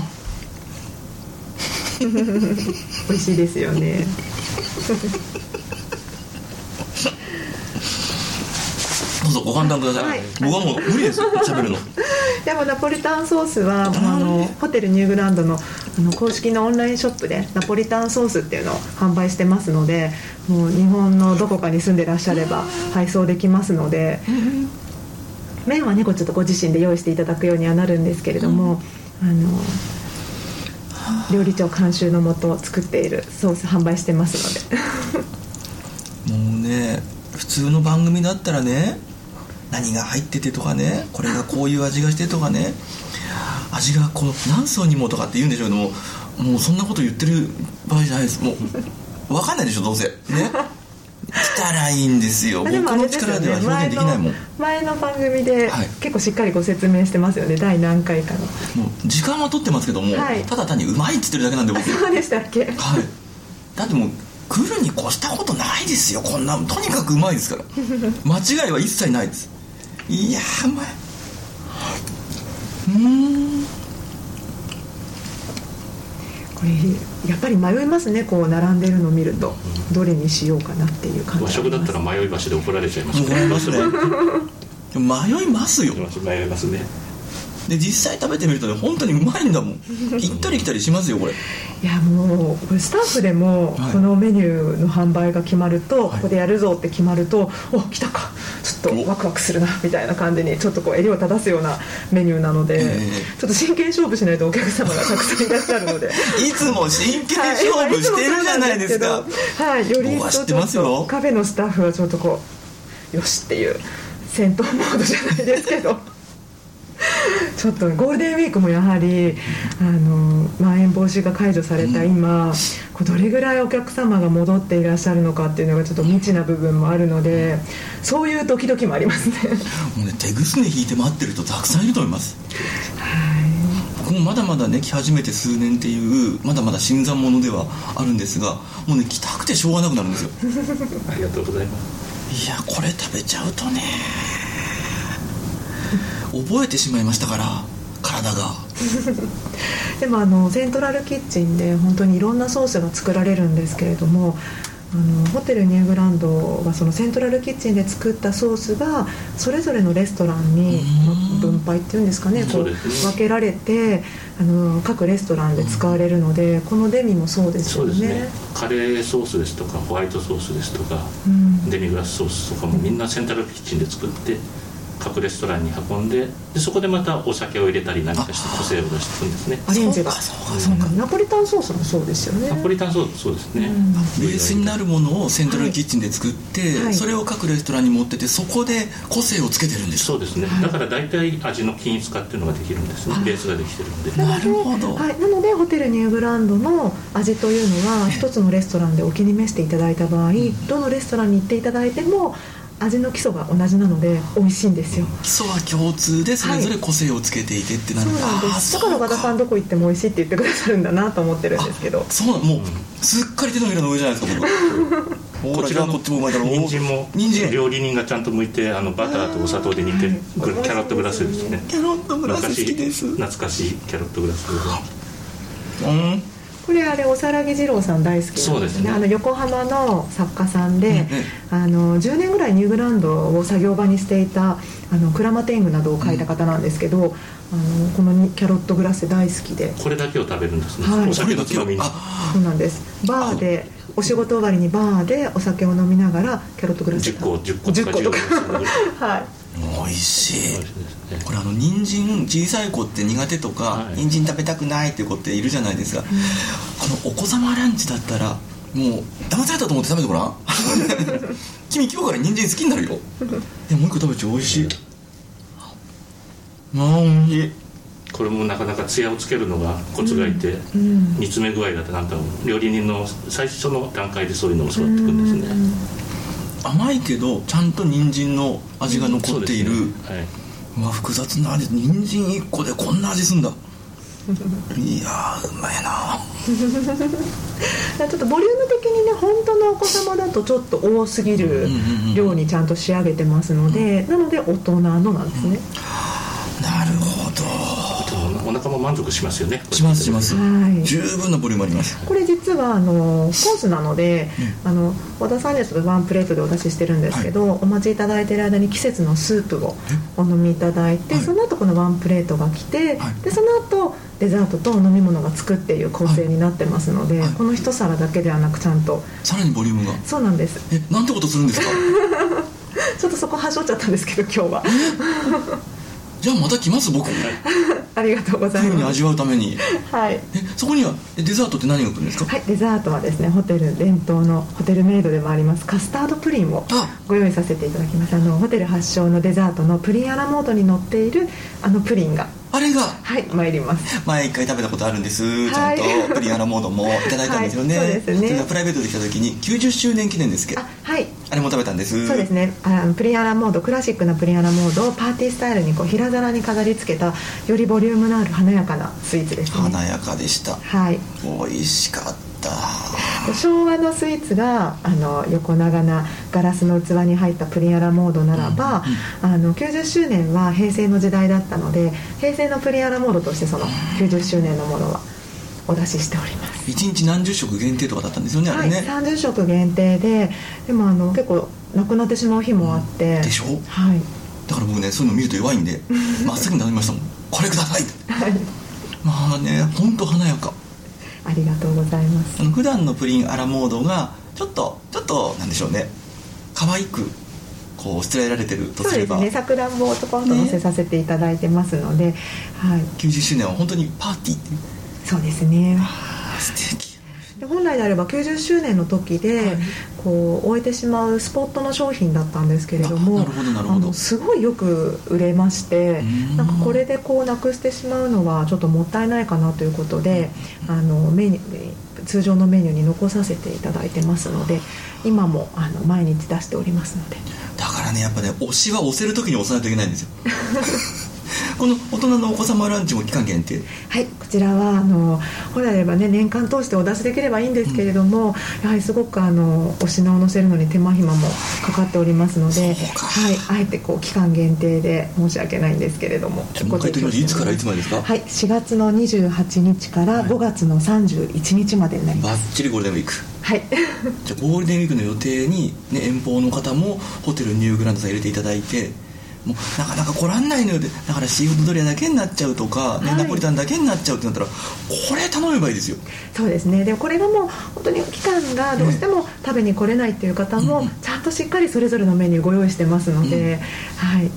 美味しいですよねどうぞご判断ください、はい、僕はもう無理ですよ喋るのでもナポリタンソースはあのホテルニューグランド の, あの公式のオンラインショップでナポリタンソースっていうのを販売してますので、もう日本のどこかに住んでらっしゃれば配送できますので、麺はねこうちょっとご自身で用意していただくようにはなるんですけれども、あの料理長監修のもと作っているソース販売してますのでもうね普通の番組だったらね何が入っててとかねこれがこういう味がしてとかね味がこう何層にもとかって言うんでしょうけども、もうそんなこと言ってる場合じゃないです。もう分かんないでしょどうせね来たらいいんですよ。僕の力では表現できないもん。 前の番組で結構しっかりご説明してますよね、第何回かの。 もう時間は取ってますけども、はい、ただ単にうまいって言ってるだけなんで僕。 そうでしたっけ。 はい、だってもう来るに越したことないですよ。こんなとにかくうまいですから間違いは一切ないです。いやーうまい。うーんこれやっぱり迷いますね。こう並んでるのを見るとどれにしようかなっていう感じ。 和食だったら迷い橋で怒られちゃいますね。 怒られますね迷いますよ。 迷いますね。 で実際食べてみるとね本当にうまいんだもん行ったり来たりしますよこれ。 いやもうこれスタッフでもこのメニューの販売が決まると、はい、ここでやるぞって決まると、お来たかちょっとワクワクするなみたいな感じにちょっとこう襟を正すようなメニューなので、えー、ちょっと真剣勝負しないとお客様がたくさんいらっしゃるのでいつも真剣勝負してるじゃないですか。 はい、より一層ちょっとカフェのスタッフはちょっとこうよしっていう戦闘モードじゃないですけどちょっとゴールデンウィークもやはりあのまん延防止が解除された今、うん、こうどれぐらいお客様が戻っていらっしゃるのかっていうのがちょっと未知な部分もあるので、そういうドキドキもありますね。 もうね手ぐすね引いて待ってる人たくさんいると思います。はい、僕もまだまだね来始めて数年っていうまだまだ新参者ではあるんですが、もうね来たくてしょうがなくなるんですよありがとうございます。 いやこれ食べちゃうとね覚えてしまいましたから体がでもあのセントラルキッチンで本当にいろんなソースが作られるんですけれども、あのホテルニューグランドがそのセントラルキッチンで作ったソースがそれぞれのレストランに分配っていうんですかね、こう分けられてあの各レストランで使われるので、このデミもそうですよね。 そうですね、カレーソースですとかホワイトソースですとか、うん、デミグラスソースとかもみんなセントラルキッチンで作って各レストランに運んで、でそこでまたお酒を入れたり何かして個性を出していくんですね。 アレンジがそうかそうかそうか、 ナポリタンソースもそうですよね。 ナポリタンソースそうですね、 うんベースになるものをセントラルキッチンで作って、はい、それを各レストランに持ってて、そこで個性をつけてるんです。 そうですね、はい、だから大体味の均一化っていうのができるんですね、ベースができてるんで。 なるほど、 はい、なのでホテルニューグランドの味というのは一つのレストランでお気に召していただいた場合、どのレストランに行っていただいても味の基礎が同じなので美味しいんですよ。 基礎は共通でそれぞれ個性をつけていてってなる、 はい、そうなんです。だから和田さんどこ行っても美味しいって言ってくださるんだなと思ってるんですけど。 そうなの、もうすっかり手のひらの上じゃないですか僕こちらの人参も料理人がちゃんと剥いて、あのバターとお砂糖で煮て、これキャロットグラスですね。 キャロットグラス好きです。 懐かしいキャロットグラス。 うん、 これあれおさらぎ二郎さん大好きなんですね。そうですね、あの横浜の作家さんで、うんうん、あのじゅうねんぐらいニューグランドを作業場にしていたあのクラマテングなどを書いた方なんですけど、うん、あのこのキャロットグラス大好きで、 これだけを食べるんですね、はい、お酒のつまみに。 そうなんです。バーでお仕事終わりにバーでお酒を飲みながらキャロットグラスじゅっこじゅっことかじゅっことかはい、 美味しい。これあの人参小さい子って苦手とか、はい、人参食べたくないっていう子っているじゃないですか、うん、このお子様ランチだったらもう騙されたと思って食べてごらん君今日から人参好きになるよでもう一個食べちゃ美味しい。ああ美味しい。 これもなかなかツヤをつけるのがコツがいて、うん、煮詰め具合だってなんか料理人の最初の段階でそういうのを教わっていくんですね、 うん、甘いけどちゃんと人参の味が残っている、うんね、はい、うわ複雑な味。人参いっこでこんな味すんだいやーうまいなちょっとボリューム的にね、本当のお子様だとちょっと多すぎる量にちゃんと仕上げてますので、なので大人のなんですね、 うん、なるほど。 お腹も満足しますよね。 しますします、はい、十分なボリュームあります。 これ実はあのコースなので、うん、あの和田さんにはちょっとワンプレートでお出ししてるんですけど、はい、お待ちいただいている間に季節のスープをお飲みいただいて、はい、その後このワンプレートが来て、はい、でその後デザートと飲み物がつくっていう構成になってますので、はい、この一皿だけではなくちゃんとさらにボリュームが。 そうなんです。 え、なんてことするんですかちょっとそこはしょっちゃったんですけど今日はじゃあまた来ます僕ありがとうございます。 風に味わうためにはい。 えそこにはデザートって何が来るんですか。 はい、デザートはですね、ホテル伝統のホテルメイドでもありますカスタードプリンをご用意させていただきます。あのホテル発祥のデザートのプリンアラモードに乗っているあのプリンがあれがはい参ります。 前一回食べたことあるんです、はい、ちゃんとプリンアラモードもいただいたんですよね、はい、そうですね。それがプライベートで来た時にきゅうじゅっしゅうねん記念ですけど、あ、はい、あれも食べたんです。 そうですね、あのプリンアラモード、クラシックなプリンアラモードをパーティースタイルにこう平皿に飾り付けたよりボリュームのある華やかなスイーツですね。 華やかでした。はい、美味しかった。 昭和のスイーツがあの横長なガラスの器に入ったプリンアラモードならば、うんうん、あのきゅうじゅっしゅうねんは平成の時代だったので、平成のプリンアラモードとしてそのきゅうじゅっしゅうねんのものはお出ししております。 いちにち何十食限定とかだったんですよね、あれね。はい、 さんじゅっしょく限定で、でもあの結構なくなってしまう日もあって、うん、 でしょ、 はい、 だから僕ねそういうの見ると弱いんで真っ先に頼みましたもんこれくださいって、はい、まあね本当華やか。 ありがとうございます。 あの普段のプリンアラモードがちょっとちょっとなんでしょうね、可愛くこうしつらえられてるとすれば、 そうですね、さくらんぼをちょこんと乗せさせていただいてますので、ね、はい、 きゅうじゅっしゅうねんは本当にパーティーっていう。 そうですね。 あー素敵。 本来であればきゅうじゅっしゅうねんの時で、はい、こう終えてしまうスポットの商品だったんですけれども、 なるほどなるほど、 あのすごいよく売れまして、んなんかこれでこうなくしてしまうのはちょっともったいないかなということで、あのメニュー通常のメニューに残させていただいてますので、今もあの毎日出しておりますので。 だからねやっぱね推しは押せる時に押さないといけないんですよこの大人のお子様ランチも期間限定。 はい、こちらはあの本来であればね年間通してお出しできればいいんですけれども、うん、やはりすごくあのお品を載せるのに手間暇もかかっておりますので、はい、あえてこう期間限定で申し訳ないんですけれども。 もう一回言っていつからいつまでですか。 はい、しがつのにじゅうはちにちからごがつのさんじゅういちにちまでになります。 バッチリゴールデンウィーク。 はい。 じゃあゴールデンウィークの予定に、ね、遠方の方もホテルニューグランドさん入れていただいて、もうなかなか来らんないのよ。だからシーフードドリアだけになっちゃうとか、ね、はい、ナポリタンだけになっちゃうってなったらこれ頼めばいいですよ。そうですね。 でもこれがもう本当に期間がどうしても食べに来れないっていう方も、ね、ちゃんとしっかりそれぞれのメニューご用意してますので、うん、はい。 ど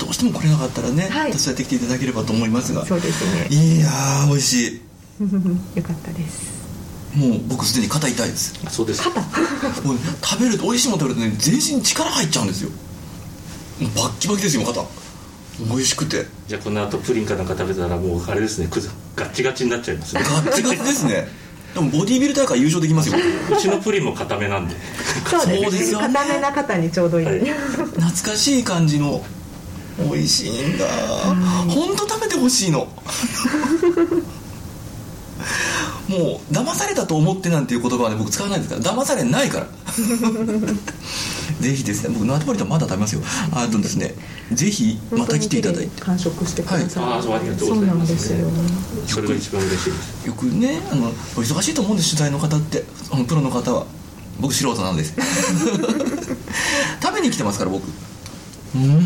どうしても来れなかったらね、 はい、 手伝ってきていただければと思いますが。 そうですね。 いやー美味しいよかったです。 もう僕すでに肩痛いです。 あ、そうです肩もう食べると美味しいもの食べるとね全身に力入っちゃうんですよ。もうバッキバキですよ肩。美味しくて。 じゃあこの後プリンかなんか食べたらもうあれですね、くずガッチガチになっちゃいますね。 ガッチガチですね。でもボディービル大会優勝できますよ。 うちのプリンも固めなんで。 そうですね、 そうですよね。 固めな肩にちょうどいい、はい、 懐かしい感じの美味しいんだ。本当食べてほしいの。もう騙されたと思ってなんていう言葉はね僕使わないですから。騙されないから。ぜひですね、僕ナポリタンまだ食べますよ。あとですね、ぜひまた来ていただいて完食してください。 はい、あ、そう、ありがとうございます、ね、 そうなんですよ。 それが一番嬉しいです。 よくね、あのお忙しいと思うんです、取材の方って。あのプロの方は。僕素人なんです。食べに来てますから僕。うんうん。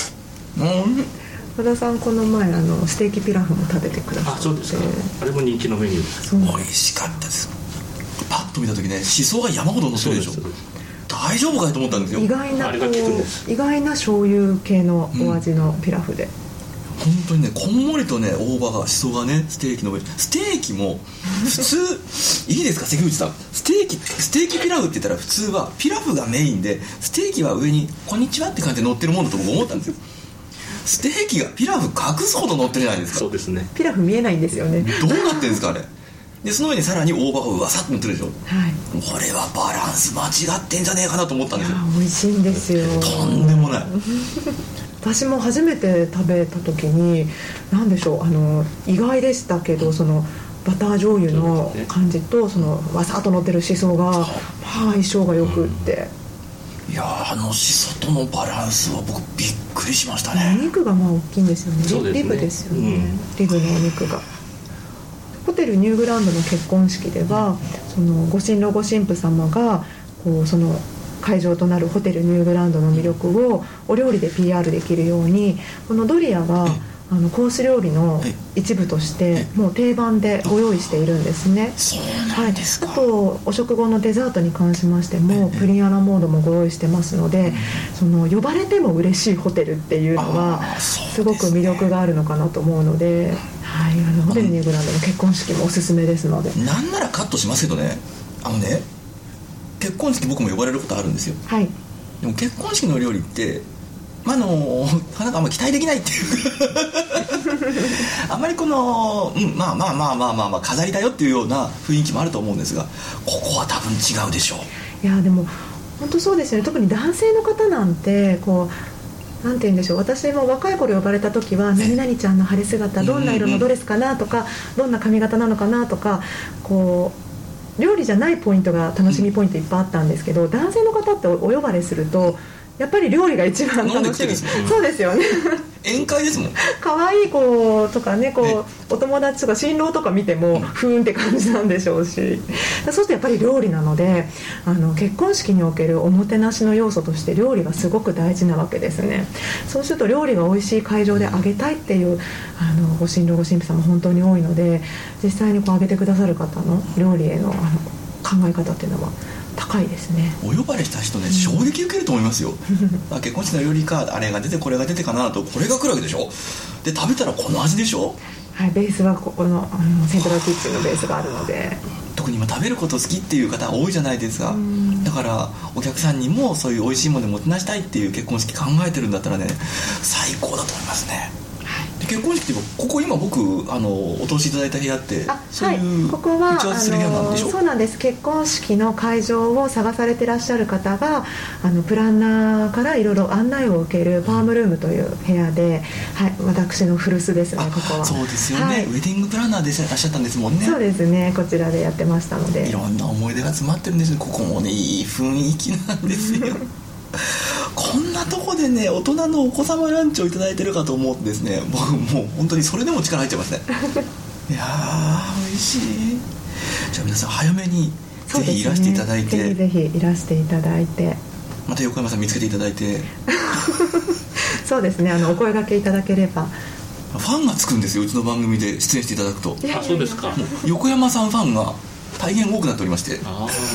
和田さんこの前あのステーキピラフも食べてくださって。 あ、そうですか。あれも人気のメニューです。 美味しかったです。パッと見た時ね、しそが山ほど乗ってるでしょ。大丈夫かと思ったんですよ。 意外なこう意外な醤油系のお味のピラフで、 うん、本当にねこんもりとね大葉がしそがねステーキの上。ステーキも普通いいですか関口さん、ステーキステーキピラフって言ったら普通はピラフがメインでステーキは上にこんにちはって感じで乗ってるもんだと僕思ったんですよ。ステーキがピラフ隠すほど乗ってるじゃないですか。 そうですね。 ピラフ見えないんですよね。 どうなってるんですかあれ。でその上にさらに大葉がうわさっと乗ってるでしょ、 はい、 これはバランス間違ってんじゃねえかなと思ったんですよ。 美味しいんですよ。 とんでもない。 私も初めて食べた時に何でしょう、あの意外でしたけど、そのバター醤油の感じとそのわさっと乗ってるしそが、まあ、相性がよくって、 いやあのしそとのバランスは僕びっくりしましたね。 お肉がまあ大きいんですよね。 そうですね、 リブですよね、 うん、 リブのお肉が。ホテルニューグランドの結婚式ではそのご新郎ご新婦様がこうその会場となるホテルニューグランドの魅力をお料理で ピーアール できるように、このドリアがあのコース料理の一部としてもう定番でご用意しているんですね。 そうなんですか。 はい、あとお食後のデザートに関しましてもプリンアラモードもご用意してますので、その呼ばれても嬉しいホテルっていうのはすごく魅力があるのかなと思うので、はい、あのホテルニューグランドの結婚式もおすすめですので。なんならカットしますけどね、あのね結婚式僕も呼ばれることあるんですよ。 はい、 でも結婚式の料理ってまあのなんかあんま期待できないっていうあんまりこの、うん、まあまあまあまあまあ、まあ、飾りだよっていうような雰囲気もあると思うんですが、ここは多分違うでしょう。 いやでも本当そうですよね。特に男性の方なんてこうなんて言うんでしょう、私も若い頃呼ばれた時は何々ちゃんの晴れ姿どんな色のドレスかなとか、どんな髪型なのかなとか、こう料理じゃないポイントが楽しみポイントいっぱいあったんですけど、男性の方ってお呼ばれするとやっぱり料理が一番楽しみ。そうですよね。 宴会ですもん。 可愛い子とかね、こうお友達とか新郎とか見てもふーんって感じなんでしょうし、そうするとやっぱり料理なので、あの結婚式におけるおもてなしの要素として料理がすごく大事なわけですね。そうすると料理が美味しい会場であげたいっていうあのご新郎ご新婦さんも本当に多いので、実際にこうあげてくださる方の料理への、あの考え方っていうのは高いですね。 お呼ばれした人ね、衝撃受けると思いますよ。結婚式の料理かあれが出てこれが出てかなと、これが来るわけでしょ。で食べたらこの味でしょ。 はい、ベースはここの、あのセントラルキッチンのベースがあるので、 特に今食べること好きっていう方多いじゃないですか。だからお客さんにもそういう美味しいものでもてなしたいっていう結婚式考えてるんだったらね、最高だと思いますね。結婚式ってここ今僕あのお通しいただいた部屋って、そういう打ち合わせする部屋なんでしょ。 そうなんです。結婚式の会場を探されてらっしゃる方があのプランナーからいろいろ案内を受けるパームルームという部屋で、はい、私の古巣ですね。ここはそうですよね、はい、ウェディングプランナーでいらっしゃったんですもんね。 そうですね、こちらでやってましたので、 いろんな思い出が詰まってるんです。ここもねいい雰囲気なんですよ。こんなとこでね大人のお子様ランチをいただいてるかと思ってですね、僕もう本当にそれでも力入っちゃいますね。いやー美味しい。じゃあ皆さん早めにぜひいらしていただいて、 ね、ぜひぜひいらしていただいて、 また横山さん見つけていただいてそうですね、あのお声掛けいただければ。 ファンがつくんですよ、うちの番組で出演していただくと。 あ、そうですか。 横山さんファンが大変多くなっておりまして、 あ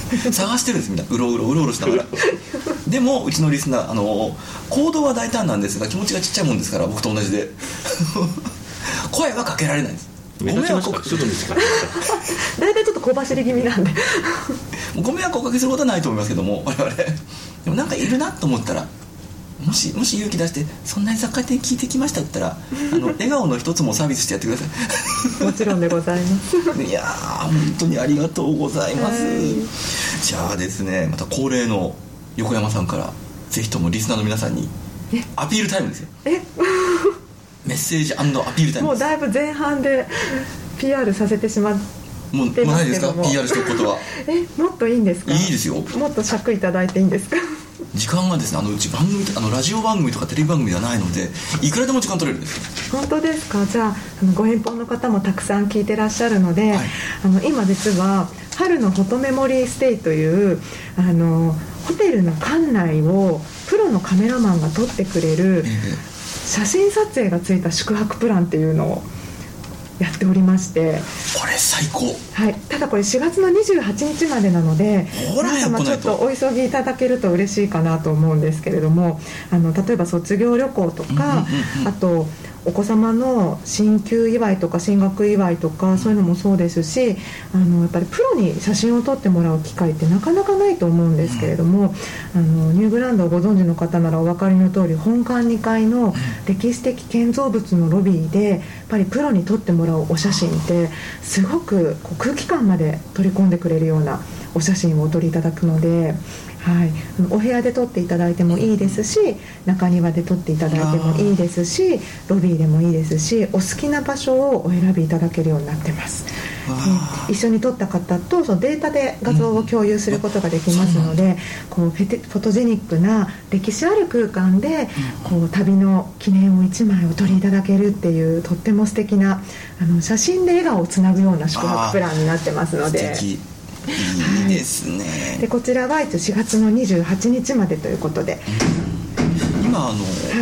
探してるんですみんな、うろうろうろうろしながらでもうちのリスナーあの行動は大胆なんですが気持ちがちっちゃいもんですから僕と同じで声はかけられないんです。 目立ちますかすぐ見つかる大体ちょっと小走り気味なんでご迷惑をおかけすることはないと思いますけども我々でもなんかいるなと思ったらもしもし勇気出してそんなに雑貨店聞いてきましたって言ったらあの笑顔の一つもサービスしてやってくださいもちろんでございますいやー本当にありがとうございます、はい、じゃあですねまた恒例の横山さんからぜひともリスナーの皆さんにアピールタイムですよ。えメッセージ&アピールタイムです。 もうだいぶ前半で ピーアール させてしまってもうもうないですか ピーアール しておくことはえもっといいんですか。 いいですよ。 もっと尺いただいていいんですか。 時間がですねあのうち番組あのラジオ番組とかテレビ番組ではないのでいくらでも時間取れるんです。 本当ですか。じゃあ、あのご遠方の方もたくさん聞いてらっしゃるので、はい、あの今実は春のフォトメモリーステイというあのホテルの館内をプロのカメラマンが撮ってくれる写真撮影がついた宿泊プランっていうのをやっておりまして、 これ最高、 はい、ただこれしがつのにじゅうはちにちまでなので皆様ちょっとお急ぎいただけると嬉しいかなと思うんですけれども、あの例えば卒業旅行とか、うんうんうん、あとお子様の進級祝いとか進学祝いとかそういうのもそうですし、あのやっぱりプロに写真を撮ってもらう機会ってなかなかないと思うんですけれども、あのニューグランドをご存知の方ならお分かりの通り本館にかいの歴史的建造物のロビーでやっぱりプロに撮ってもらうお写真ってすごくこう空気感まで取り込んでくれるようなお写真をお撮りいただくので、はい、お部屋で撮っていただいてもいいですし中庭で撮っていただいてもいいですしロビーでもいいですしお好きな場所をお選びいただけるようになってます。一緒に撮った方とそのデータで画像を共有することができますので、うん、こうフェテフォトジェニックな歴史ある空間でこう旅の記念をいちまいお撮りいただけるっていうとっても素敵なあの写真で笑顔をつなぐような宿泊プランになってますので、 素敵いいですね、 はい、でこちらはしがつのにじゅうはちにちまでということで、 うん、今あの、はい、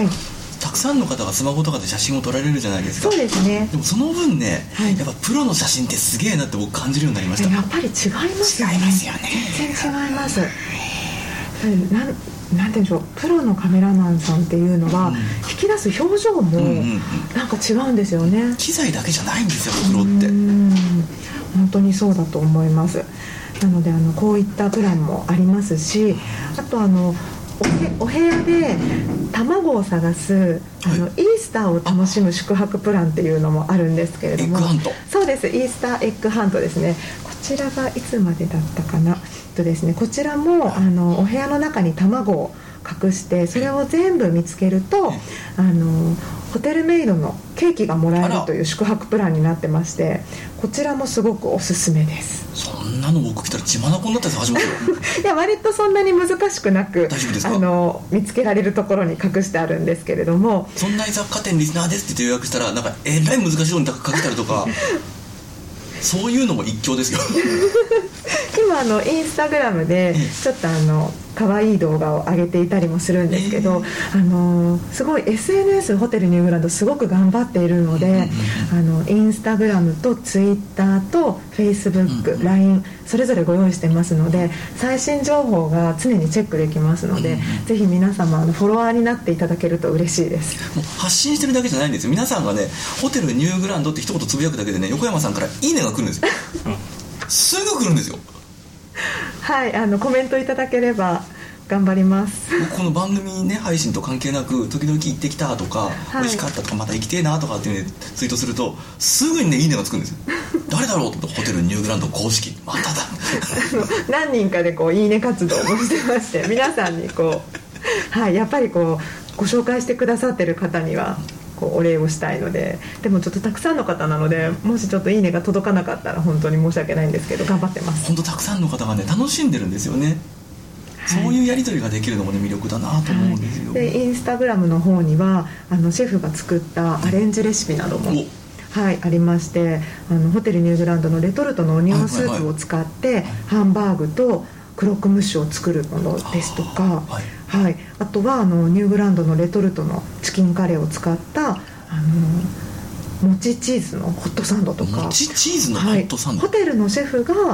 たくさんの方がスマホとかで写真を撮られるじゃないですか。 そうですね。 でもその分ね、はい、やっぱプロの写真ってすげえなって僕感じるようになりました。 やっぱり違いますよね。 違いますよね。 全然違います。なんなんていうんでしょう、プロのカメラマンさんっていうのは、うん、引き出す表情もなんか違うんですよね、うんうんうん、 機材だけじゃないんですよプロって。 うん本当にそうだと思います。なのであのこういったプランもありますし、あとあのお, お部屋で卵を探すあの、はい、イースターを楽しむ宿泊プランっていうのもあるんですけれども、 エッグハント。 そうです、イースターエッグハントですね。こちらがいつまでだったかなとですね、こちらもあのお部屋の中に卵を隠してそれを全部見つけるとあのホテルメイドのケーキがもらえるという宿泊プランになってまして、こちらもすごくおすすめです。 そんなの僕来たら血眼になったら探しますよいや割とそんなに難しくなく大丈夫ですか。 あの見つけられるところに隠してあるんですけれども、 そんな雑貨店リスナーですって予約したらなんかえらい難しいのに書けたりとかそういうのも一興ですよ今あのインスタグラムでちょっとあの可愛い動画を上げていたりもするんですけど、えー、あのすごい エスエヌエス ホテルニューグランドすごく頑張っているので、あのインスタグラムとツイッターとフェイスブック、ライン それぞれご用意してますので最新情報が常にチェックできますので、うん、ぜひ皆様あのフォロワーになっていただけると嬉しいです。 もう発信してるだけじゃないんですよ。皆さんがねホテルニューグランドって一言つぶやくだけでね横山さんからいいねが来るんですよすぐ来るんですよはい、あのコメントいただければ頑張ります。 この番組ね配信と関係なく時々行ってきたとか、はい、美味しかったとかまた行きてえなとかっていうねツイートするとすぐにねいいねがつくんですよ誰だろうと思ってホテルニューグランド公式まただ何人かでこういいね活動もしてまして皆さんにこう、はい、やっぱりこうご紹介してくださってる方にはこうお礼をしたいので、でもちょっとたくさんの方なのでもしちょっといいねが届かなかったら本当に申し訳ないんですけど頑張ってます。 本当たくさんの方がね楽しんでるんですよね、はい、そういうやり取りができるのもね魅力だなと思うんですよ、はい、 でインスタグラムの方にはあのシェフが作ったアレンジレシピなども、はい、ありまして、あのホテルニューグランドのレトルトのオニオンスープを使ってハンバーグとクロックムッシュを作るものですとか、はいはい、あとはあのニューグランドのレトルトのチキンカレーを使ったあのもちチーズのホットサンドとか、 もちチーズのホットサンド、 はい、ホテルのシェフが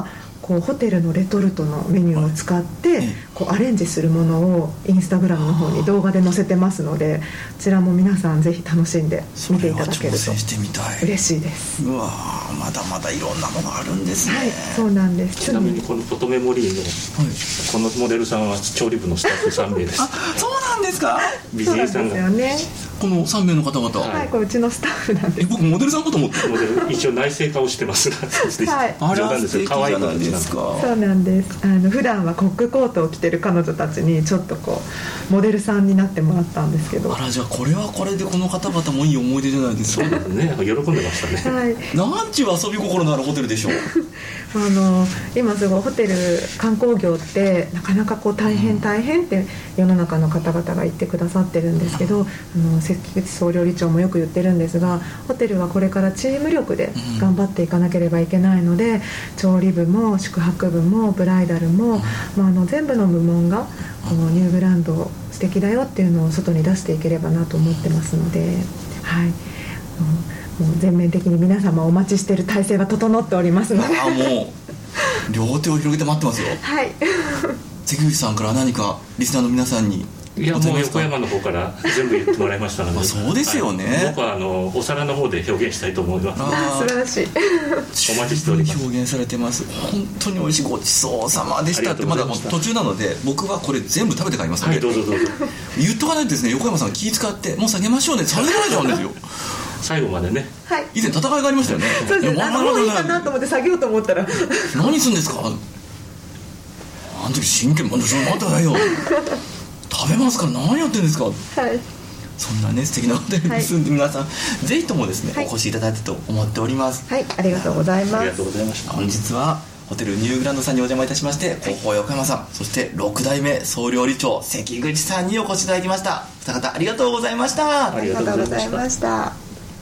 こうホテルのレトルトのメニューを使ってこうアレンジするものをインスタグラムの方に動画で載せてますので、こちらも皆さんぜひ楽しんで見ていただけると嬉しいです。 うわー、まだまだいろんなのがあるんですね。 はい、そうなんです。 ちなみにこのフォトメモリーの、はい、このモデルさんは調理部のスタッフさん名です。 あ、そうなんですか。 美人さんが、ね、 このさん名の方々、 はい、これうちのスタッフなんです。 え、僕モデルさんかと思ってモデル一応内製化をしてますはい、 あら素敵じゃないですか。 そうなんです。あの普段はコックコートを着てる彼女たちにちょっとこうモデルさんになってもらったんですけど、 あら、じゃあこれはこれでこの方々もいい思い出じゃないですか。 そうですね、喜んでましたね。 はい、 なんちゅう遊び心のあるホテルでしょう。 あの今すごいホテル観光業ってなかなかこう大変大変って世の中の方々が言ってくださってるんですけど、あの関口総料理長もよく言ってるんですが、ホテルはこれからチーム力で頑張っていかなければいけないので、調理部も宿泊部もブライダルも、まあ、あの全部の部門がこのニューグランド素敵だよっていうのを外に出していければなと思ってますので、はい、もう全面的に皆様お待ちしている体制が整っておりますので、 あ、もう両手を広げて待ってますよ。 はい関口さんから何かリスナーの皆さんに。 いや、もう横山の方から全部言ってもらいましたのでそうですよね、 はい、僕はあのお皿の方で表現したいと思います。 あ、素晴らしい。 お待ちしております。 表現されてます。本当に美味しいごちそうさまでしたって。まだ途中なので僕はこれ全部食べて帰りますので、 はい、どうぞどうぞ。 言っとかないとですね、横山さん気遣ってもう下げましょうね、下げられちゃうんですよ。 最後までね、 はい、 以前戦いがありましたよね。 そうですね、なんかもういいかなと思って下げようと思ったら何するんですか、あの時真剣に待ってくださいよ食べますから何やってるんですか。はい、そんなね素敵なホテルに住んで、皆さん、はい、ぜひともですね、はい、お越しいただいたと思っております。 はい、ありがとうございます。 ありがとうございました。 本日はホテルニューグランドさんにお邪魔いたしまして、広報横山さん、そしてろく代目総料理長関口さんにお越しいただきました。二方ありがとうございました。 ありがとうございました。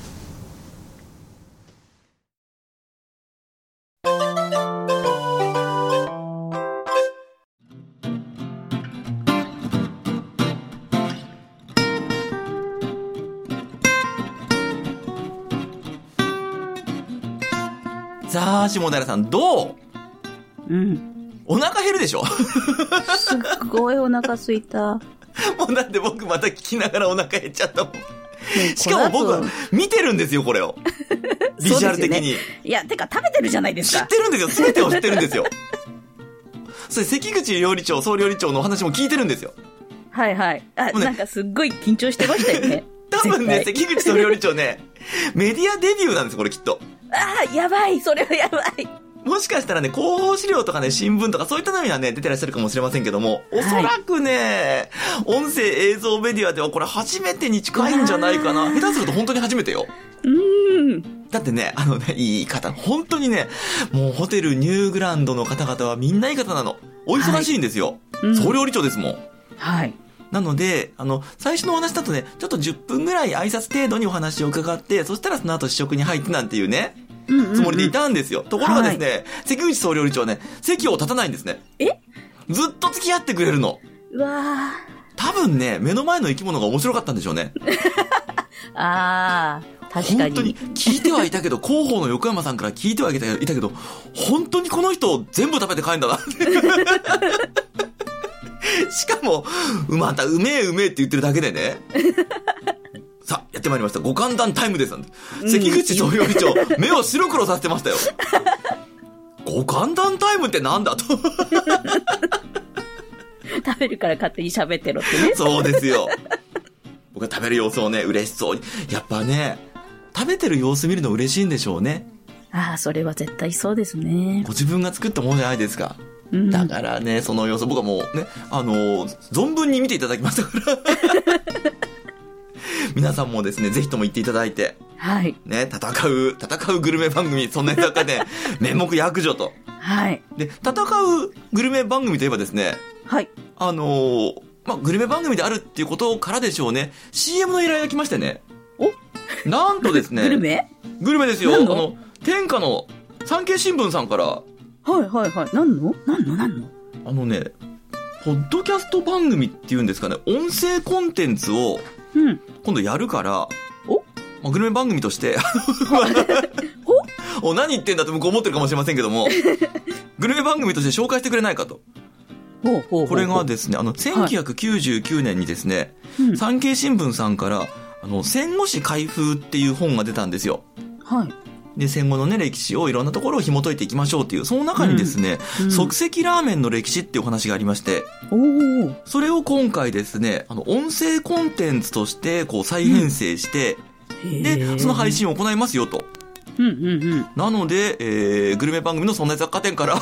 さあ下平さんどう？ うん。 お腹減るでしょ？ すっごいお腹空いた。 もうだって僕また聞きながらお腹減っちゃったもん。しかも僕は見てるんですよこれを。ビジュアル的に。 ね、いやてか食べてるじゃないですか。 知ってるんですよ。全てを知ってるんですよ。それ関口料理長総料理長のお話も聞いてるんですよ。 はいはい。あ、ね、なんかすっごい緊張してましたよね。 多分ね関口総料理長ねメディアデビューなんですこれきっと。 ああ、やばい、それはやばい。 もしかしたらね、広報資料とかね、新聞とかそういったのにはね、出てらっしゃるかもしれませんけども、おそらくね、はい、音声映像メディアではこれ初めてに近いんじゃないかな。下手すると本当に初めてよ。 うーん。 だってね、あのね、いい方、本当にね、もうホテルニューグランドの方々はみんないい方なの。お忙しいんですよ。はい、総料理長ですもん。 はい。 なので、あの、最初のお話だとね、ちょっとじゅっぷんぐらい挨拶程度にお話を伺って、そしたらその後試食に入ってなんていうね、うんうんうん、つもりでいたんですよ。ところがですね、はい、関口総料理長はね、席を立たないんですね。 え？ ずっと付き合ってくれるの。 うわー。多分ね、目の前の生き物が面白かったんでしょうね。 あー、確かに。 本当に聞いてはいたけど、広報の横山さんから聞いてはいたけど、本当にこの人全部食べて帰るんだな。しかも、またうめえうめえって言ってるだけでね。さあ、やってまいりました。ご歓談タイムです。関口総料理長、目を白黒させてましたよ。ご歓談タイムってなんだと。 食べるから勝手に喋ってろってね。 そうですよ。僕が食べる様子をね、嬉しそうに。やっぱね、食べてる様子見るの嬉しいんでしょうね。 ああ、それは絶対そうですね。 ご自分が作ったものじゃないですか。 うん、 だからね、その様子、僕はもうね、あのー、存分に見ていただきましたから。皆さんもですね、ぜひとも行っていただいて。 はい。 ね、戦う、戦うグルメ番組、そんな中で、面目躍如と。 はい。 で、戦うグルメ番組といえばですね、 はい。 あのー、まあ、グルメ番組であるっていうことからでしょうね、シーエム の依頼が来ましてね。 おなんとですね。 グルメグルメですよ。あの、天下の産経新聞さんから。 はいはいはい。何の何の何のあのね、ポッドキャスト番組っていうんですかね、音声コンテンツを、 うん、 今度やるから、 お、 まあ、グルメ番組として、お何言ってんだって向こう思ってるかもしれませんけども、 グルメ番組として紹介してくれないかと。 ほうほうほうほう。 これがですね、あの、せんきゅうひゃくきゅうじゅうきゅうねんにですね、はい、産経新聞さんから、あの、戦後史開封っていう本が出たんですよ。 はい。 で、戦後のね、歴史をいろんなところを紐解いていきましょうっていう、その中にですね、うんうん、即席ラーメンの歴史っていうお話がありまして、 おー。 それを今回ですね、あの、音声コンテンツとして、こう、再編成して、うん、で、その配信を行いますよと。 うんうんうん。 なので、えー、グルメ番組のそんな雑貨店から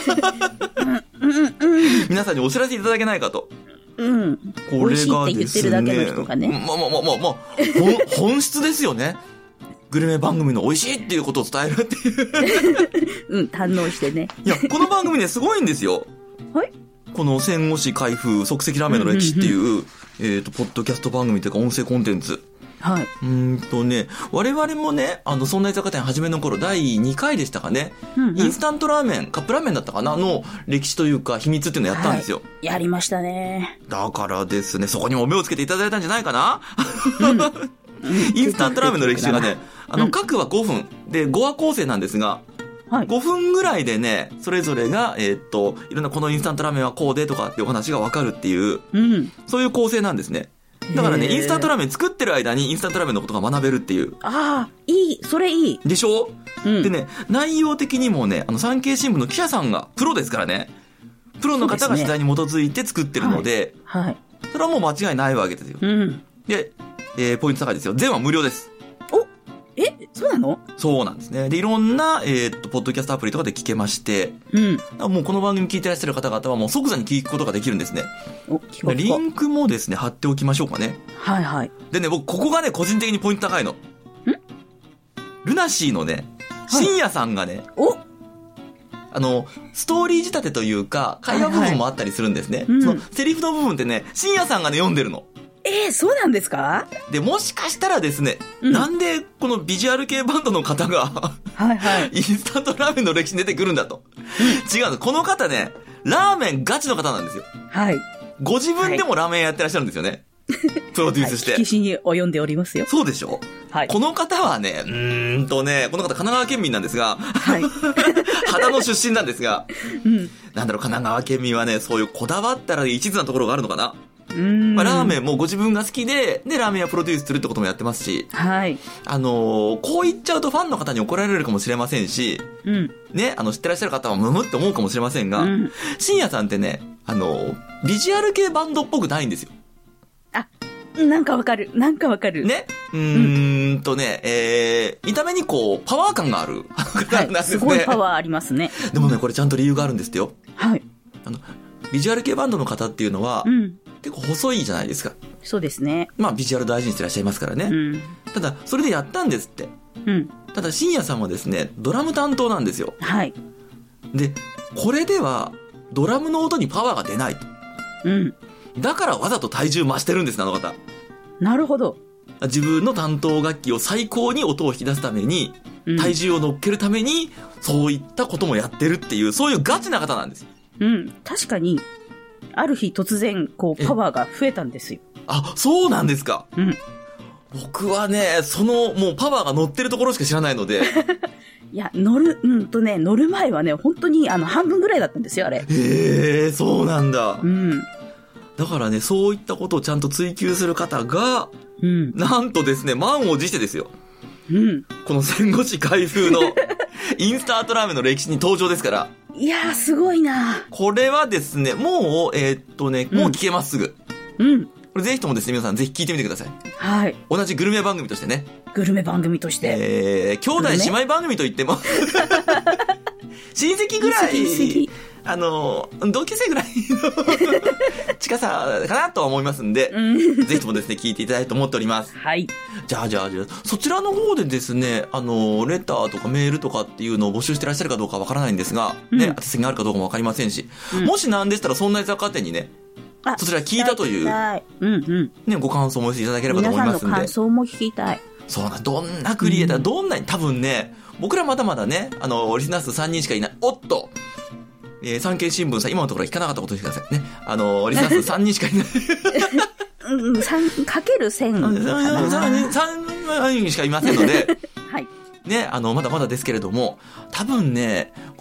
皆さんにお知らせいただけないかと。 うん。これがですね、 まあまあまあまあまあ、本質ですよね。グルメ番組の美味しいっていうことを伝えるっていううん、堪能してね。 いや、この番組ね、すごいんですよ。 はい。 この戦後史開封即席ラーメンの歴史っていう、うんうんうん、えっと、ポッドキャスト番組というか音声コンテンツ。 はい。 うーんとね、我々もね、あの、そんな居酒屋店初めの頃、だいにかいでしたかね、うんうん。インスタントラーメン、カップラーメンだったかなの歴史というか秘密っていうのをやったんですよ。はい、 やりましたね。 だからですね、そこにも目をつけていただいたんじゃないかな、うんインスタントラーメンの歴史がね、あの、各話ごふんでごわ構成なんですが、はい、ごふんぐらいでね、それぞれが、えー、っと、いろんなこのインスタントラーメンはこうでとかっていうお話がわかるっていう、うん、そういう構成なんですね。だからね、インスタントラーメン作ってる間にインスタントラーメンのことが学べるっていう。 ああ、いい、それいい。 でしょ、うん、でね、内容的にもね、あの、産経新聞の記者さんがプロですからね、プロの方が取材に基づいて作ってるので、 はい。はい、 それはもう間違いないわけですよ。 うん。 で、えー、ポイント高いですよ。全話無料です。 おえそうなの？ そうなんですね。で、いろんな、えー、っと、ポッドキャストアプリとかで聞けまして、 うん。 もうこの番組聞いてらっしゃる方々はもう即座に聞くことができるんですね。 お、聞こう。 リンクもですね、貼っておきましょうかね。 はいはい。 でね、僕、ここがね、個人的にポイント高いの。んルナシーのね、深夜さんがね、 はい、おあの、ストーリー仕立てというか、会話部分もあったりするんですね。はいはい、その、セリフの部分ってね、深夜さんがね、読んでるの。 えー、そうなんですか？ で、もしかしたらですね、うん、なんでこのビジュアル系バンドの方がはい、はい、 インスタントラーメンの歴史に出てくるんだと。うん、違うの。この方ね、ラーメンガチの方なんですよ。 はい。 ご自分でもラーメンやってらっしゃるんですよね。はい、プロデュースして。 はい、色紙に及んでおりますよ。 そうでしょ？はい。この方はね、うーんとね、この方神奈川県民なんですが、はい。秦野出身なんですが、うん。なんだろう、神奈川県民はね、そういうこだわったら一途なところがあるのかな。 うんまあ、ラーメンもご自分が好きで、で、ラーメン屋プロデュースするってこともやってますし、 はい。 あのー、こう言っちゃうとファンの方に怒られるかもしれませんし、 うん。 ね、あの、知ってらっしゃる方はムムって思うかもしれませんが、うん、深夜さんってね、あのー、ビジュアル系バンドっぽくないんですよ。 あ、なんかわかる。なんかわかる。 ね。うーんとね、えー、見た目にこう、パワー感がある方なんですね。 すごいパワーありますね。 でもね、これちゃんと理由があるんですってよ。 はい。 あの、ビジュアル系バンドの方っていうのは、うん、結構細いじゃないですか。 そうですね。 まあビジュアル大事にしてらっしゃいますからね。 うん、 ただ、それでやったんですって。 うん、 ただ、深夜さんはですね、ドラム担当なんですよ。 はい。 で、これでは、ドラムの音にパワーが出ないと。 うん。 だからわざと体重増してるんです、あの方。 なるほど。 自分の担当楽器を最高に音を引き出すために、うん、体重を乗っけるために、そういったこともやってるっていう、そういうガチな方なんです。 うん。確かに、ある日突然、こう、パワーが増えたんですよ。 あ、そうなんですか。 うん。 僕はね、その、もうパワーが乗ってるところしか知らないので。 いや、乗る、うんとね、乗る前はね、本当に、あの、半分ぐらいだったんですよ、あれ。 へえ、そうなんだ。 うん。 だからね、そういったことをちゃんと追求する方が、 うん。 なんとですね、満を持してですよ。 うん。 この戦後史開封の、インスタートラーメンの歴史に登場ですから。 いやー、すごいな。 これはですね、もう、えー、っとね、もう聞けます、すぐ。 うん。これぜひともですね、皆さんぜひ聞いてみてください。 はい。 同じグルメ番組としてね。 グルメ番組として。 えー、兄弟姉妹番組と言っても、親戚ぐらい、親戚あの、同級生ぐらいの近さかなとは思いますんで、うん、ぜひともですね、聞いていただきたいと思っております。 はい。 じゃあじゃあじゃあ、そちらの方でですね、あの、レターとかメールとかっていうのを募集してらっしゃるかどうかわからないんですが、うん、ね、宛先があるかどうかもわかりませんし、うん、もしなんでしたら、そんな雑貨店にね、そちら聞いたという、 うんうん、 ね、ご感想もしていただければと思いますんで。 皆さんの感想も聞きたい。 そうな、どんなクリエイター、うん、どんなに、多分ね、僕らまだまだね、あの、リスナー数さんにんしかいない。おっとえー、産経新聞さん、今のところ聞かなかったことにしてくださいね。あのー、リスナー数さんにんしかいない。 うん、さんかけるせん。さんにんしかいませんので。 はい。 ね、あの、まだまだですけれども、多分ね、これ、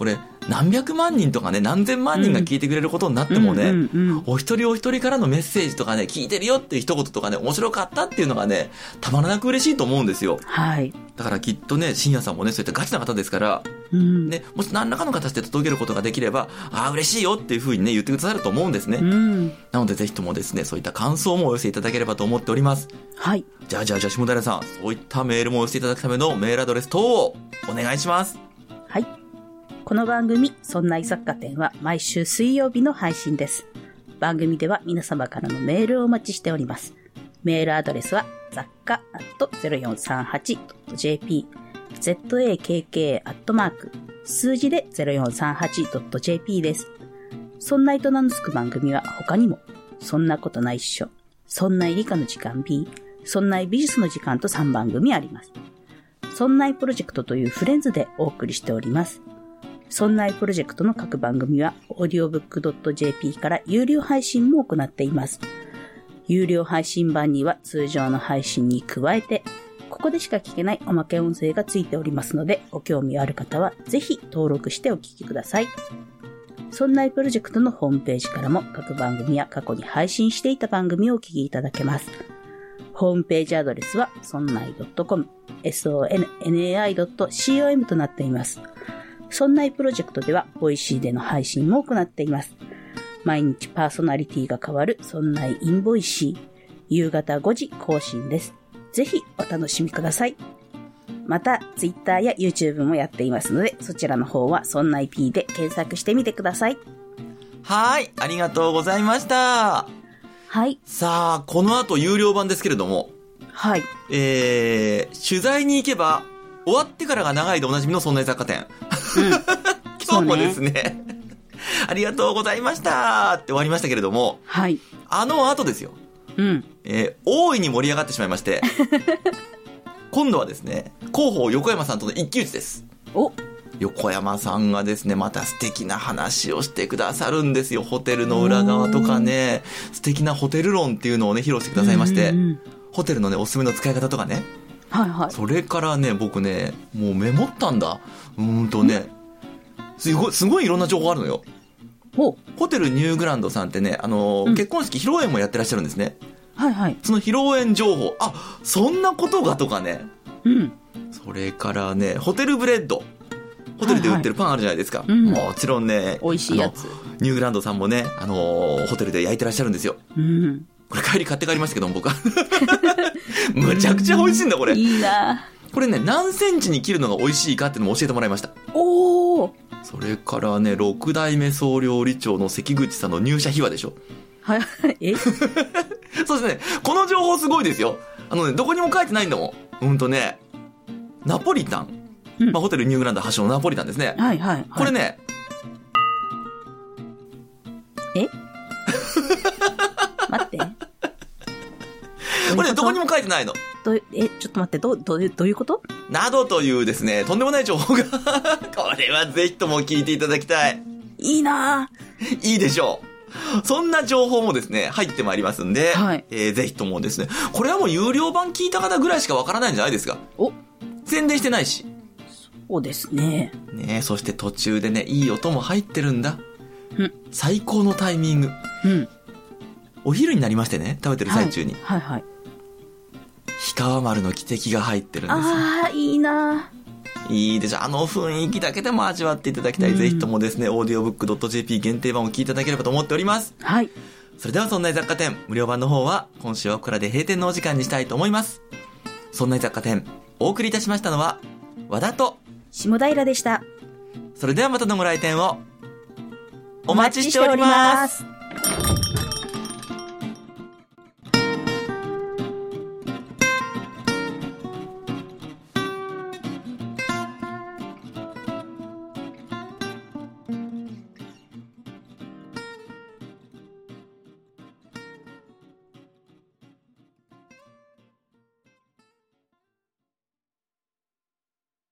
何百万人とかね、何千万人が聞いてくれることになってもね、 うんうんうん、 お一人お一人からのメッセージとかね、聞いてるよっていう一言とかね、面白かったっていうのがね、たまらなく嬉しいと思うんですよ。 はい。 だからきっとね、深夜さんもね、そういったガチな方ですから、 うん、 ね、もし何らかの形で届けることができれば、ああ、嬉しいよっていう風にね、言ってくださると思うんですね。うん、なのでぜひともですね、そういった感想もお寄せいただければと思っております。 はい。 じゃあじゃあじゃあ、下平さん、そういったメールもお寄せいただくためのメールアドレス等をお願いします。 はい。この番組、そんない雑貨店は毎週水曜日の配信です。番組では皆様からのメールをお待ちしております。メールアドレスは、雑貨 アットゼロよんさんはちドットジェーピー、ザッカ アットマーク、数字で ゼロよんさんはちドットジェーピー です。そんないと名の付く番組は他にも、そんなことないっしょ、そんない理科の時間 B、そんない美術の時間とさんばん組あります。そんないプロジェクトというフレンズでお送りしております。そんないプロジェクトの各番組は、オーディオブックドットジェーピー から有料配信も行っています。有料配信版には通常の配信に加えて、ここでしか聞けないおまけ音声がついておりますので、ご興味ある方はぜひ登録してお聞きください。そんないプロジェクトのホームページからも各番組や過去に配信していた番組をお聞きいただけます。ホームページアドレスは ソンナイドットコム、ソンナイドットコム となっています。そんないプロジェクトでは、ボイシーでの配信も行っています。毎日パーソナリティが変わるそんないインボイシー、夕方ごじ更新です。ぜひお楽しみください。また、Twitter や YouTube もやっていますので、そちらの方はそんない P で検索してみてください。 はい、ありがとうございました。 はい。 さあ、この後有料版ですけれども、 はい。 えー、取材に行けば、終わってからが長いでおなじみのそんない雑貨店。うん、今日もですね、ねありがとうございましたって終わりましたけれども、 はい。 あの後ですよ。 うん。 えー、大いに盛り上がってしまいまして、今度はですね、広報横山さんとの一騎打ちです。 お横山さんがですね、また素敵な話をしてくださるんですよ。ホテルの裏側とかね、素敵なホテル論っていうのをね、披露してくださいまして、うんうんうん、ホテルのね、おすすめの使い方とかね、 はいはい。 それからね、僕ね、もうメモったんだ。うーんとね、すごい、すごいいろんな情報あるのよ。 ほう。 ホテルニューグランドさんってね、あの、うん、結婚式披露宴もやってらっしゃるんですね。 はいはい。 その披露宴情報、あ、そんなことがとかね。 うん。 それからね、ホテルブレッド。ホテルで売ってるパンあるじゃないですか。 はいはい、うん、 もちろんね、 美味しいやつ。 ニューグランドさんもね、あのー、ホテルで焼いてらっしゃるんですよ。 うん。 これ帰り買って帰りましたけども、僕は。むちゃくちゃ美味しいんだ、これ。 いいな。 これね、何センチに切るのが美味しいかっていうのも教えてもらいました。 おー。 それからね、六代目総料理長の関口さんの入社秘話でしょ。 はい、えそうですね、この情報すごいですよ。あのね、どこにも書いてないんだもん。うんとね、ナポリタン。うん、まあ、ホテルニューグランド発祥のナポリタンですね。 はいはい、はい。 これね。 え待って。 これね、どこにも書いてないの。 どえ、ちょっと待って、ど、どういう、どういうことなどというですね、とんでもない情報が。これはぜひとも聞いていただきたい。 いいなぁ。いいでしょう。そんな情報もですね、入ってまいりますんで、 はい、 えー、ぜひともですね、これはもう有料版聞いた方ぐらいしかわからないんじゃないですか。 お宣伝してないし。 そうですね。 ね、そして途中でね、いい音も入ってるんだ。 うん。 最高のタイミング。 うん。 お昼になりましてね、食べてる最中に。 はい、はい、はい。 氷川丸の汽笛が入ってるんですよ。 ああ、いいないいでしょ。あの雰囲気だけでも味わっていただきたい。うん、ぜひともですね、オーディオブックドットジェーピー 限定版を聞いていただければと思っております。 はい。 それでは、そんない雑貨店、無料版の方は、今週はここらで閉店のお時間にしたいと思います。そんない雑貨店、お送りいたしましたのは、和田と、 下平でした。 それではまたのご来店を、お待ちしております。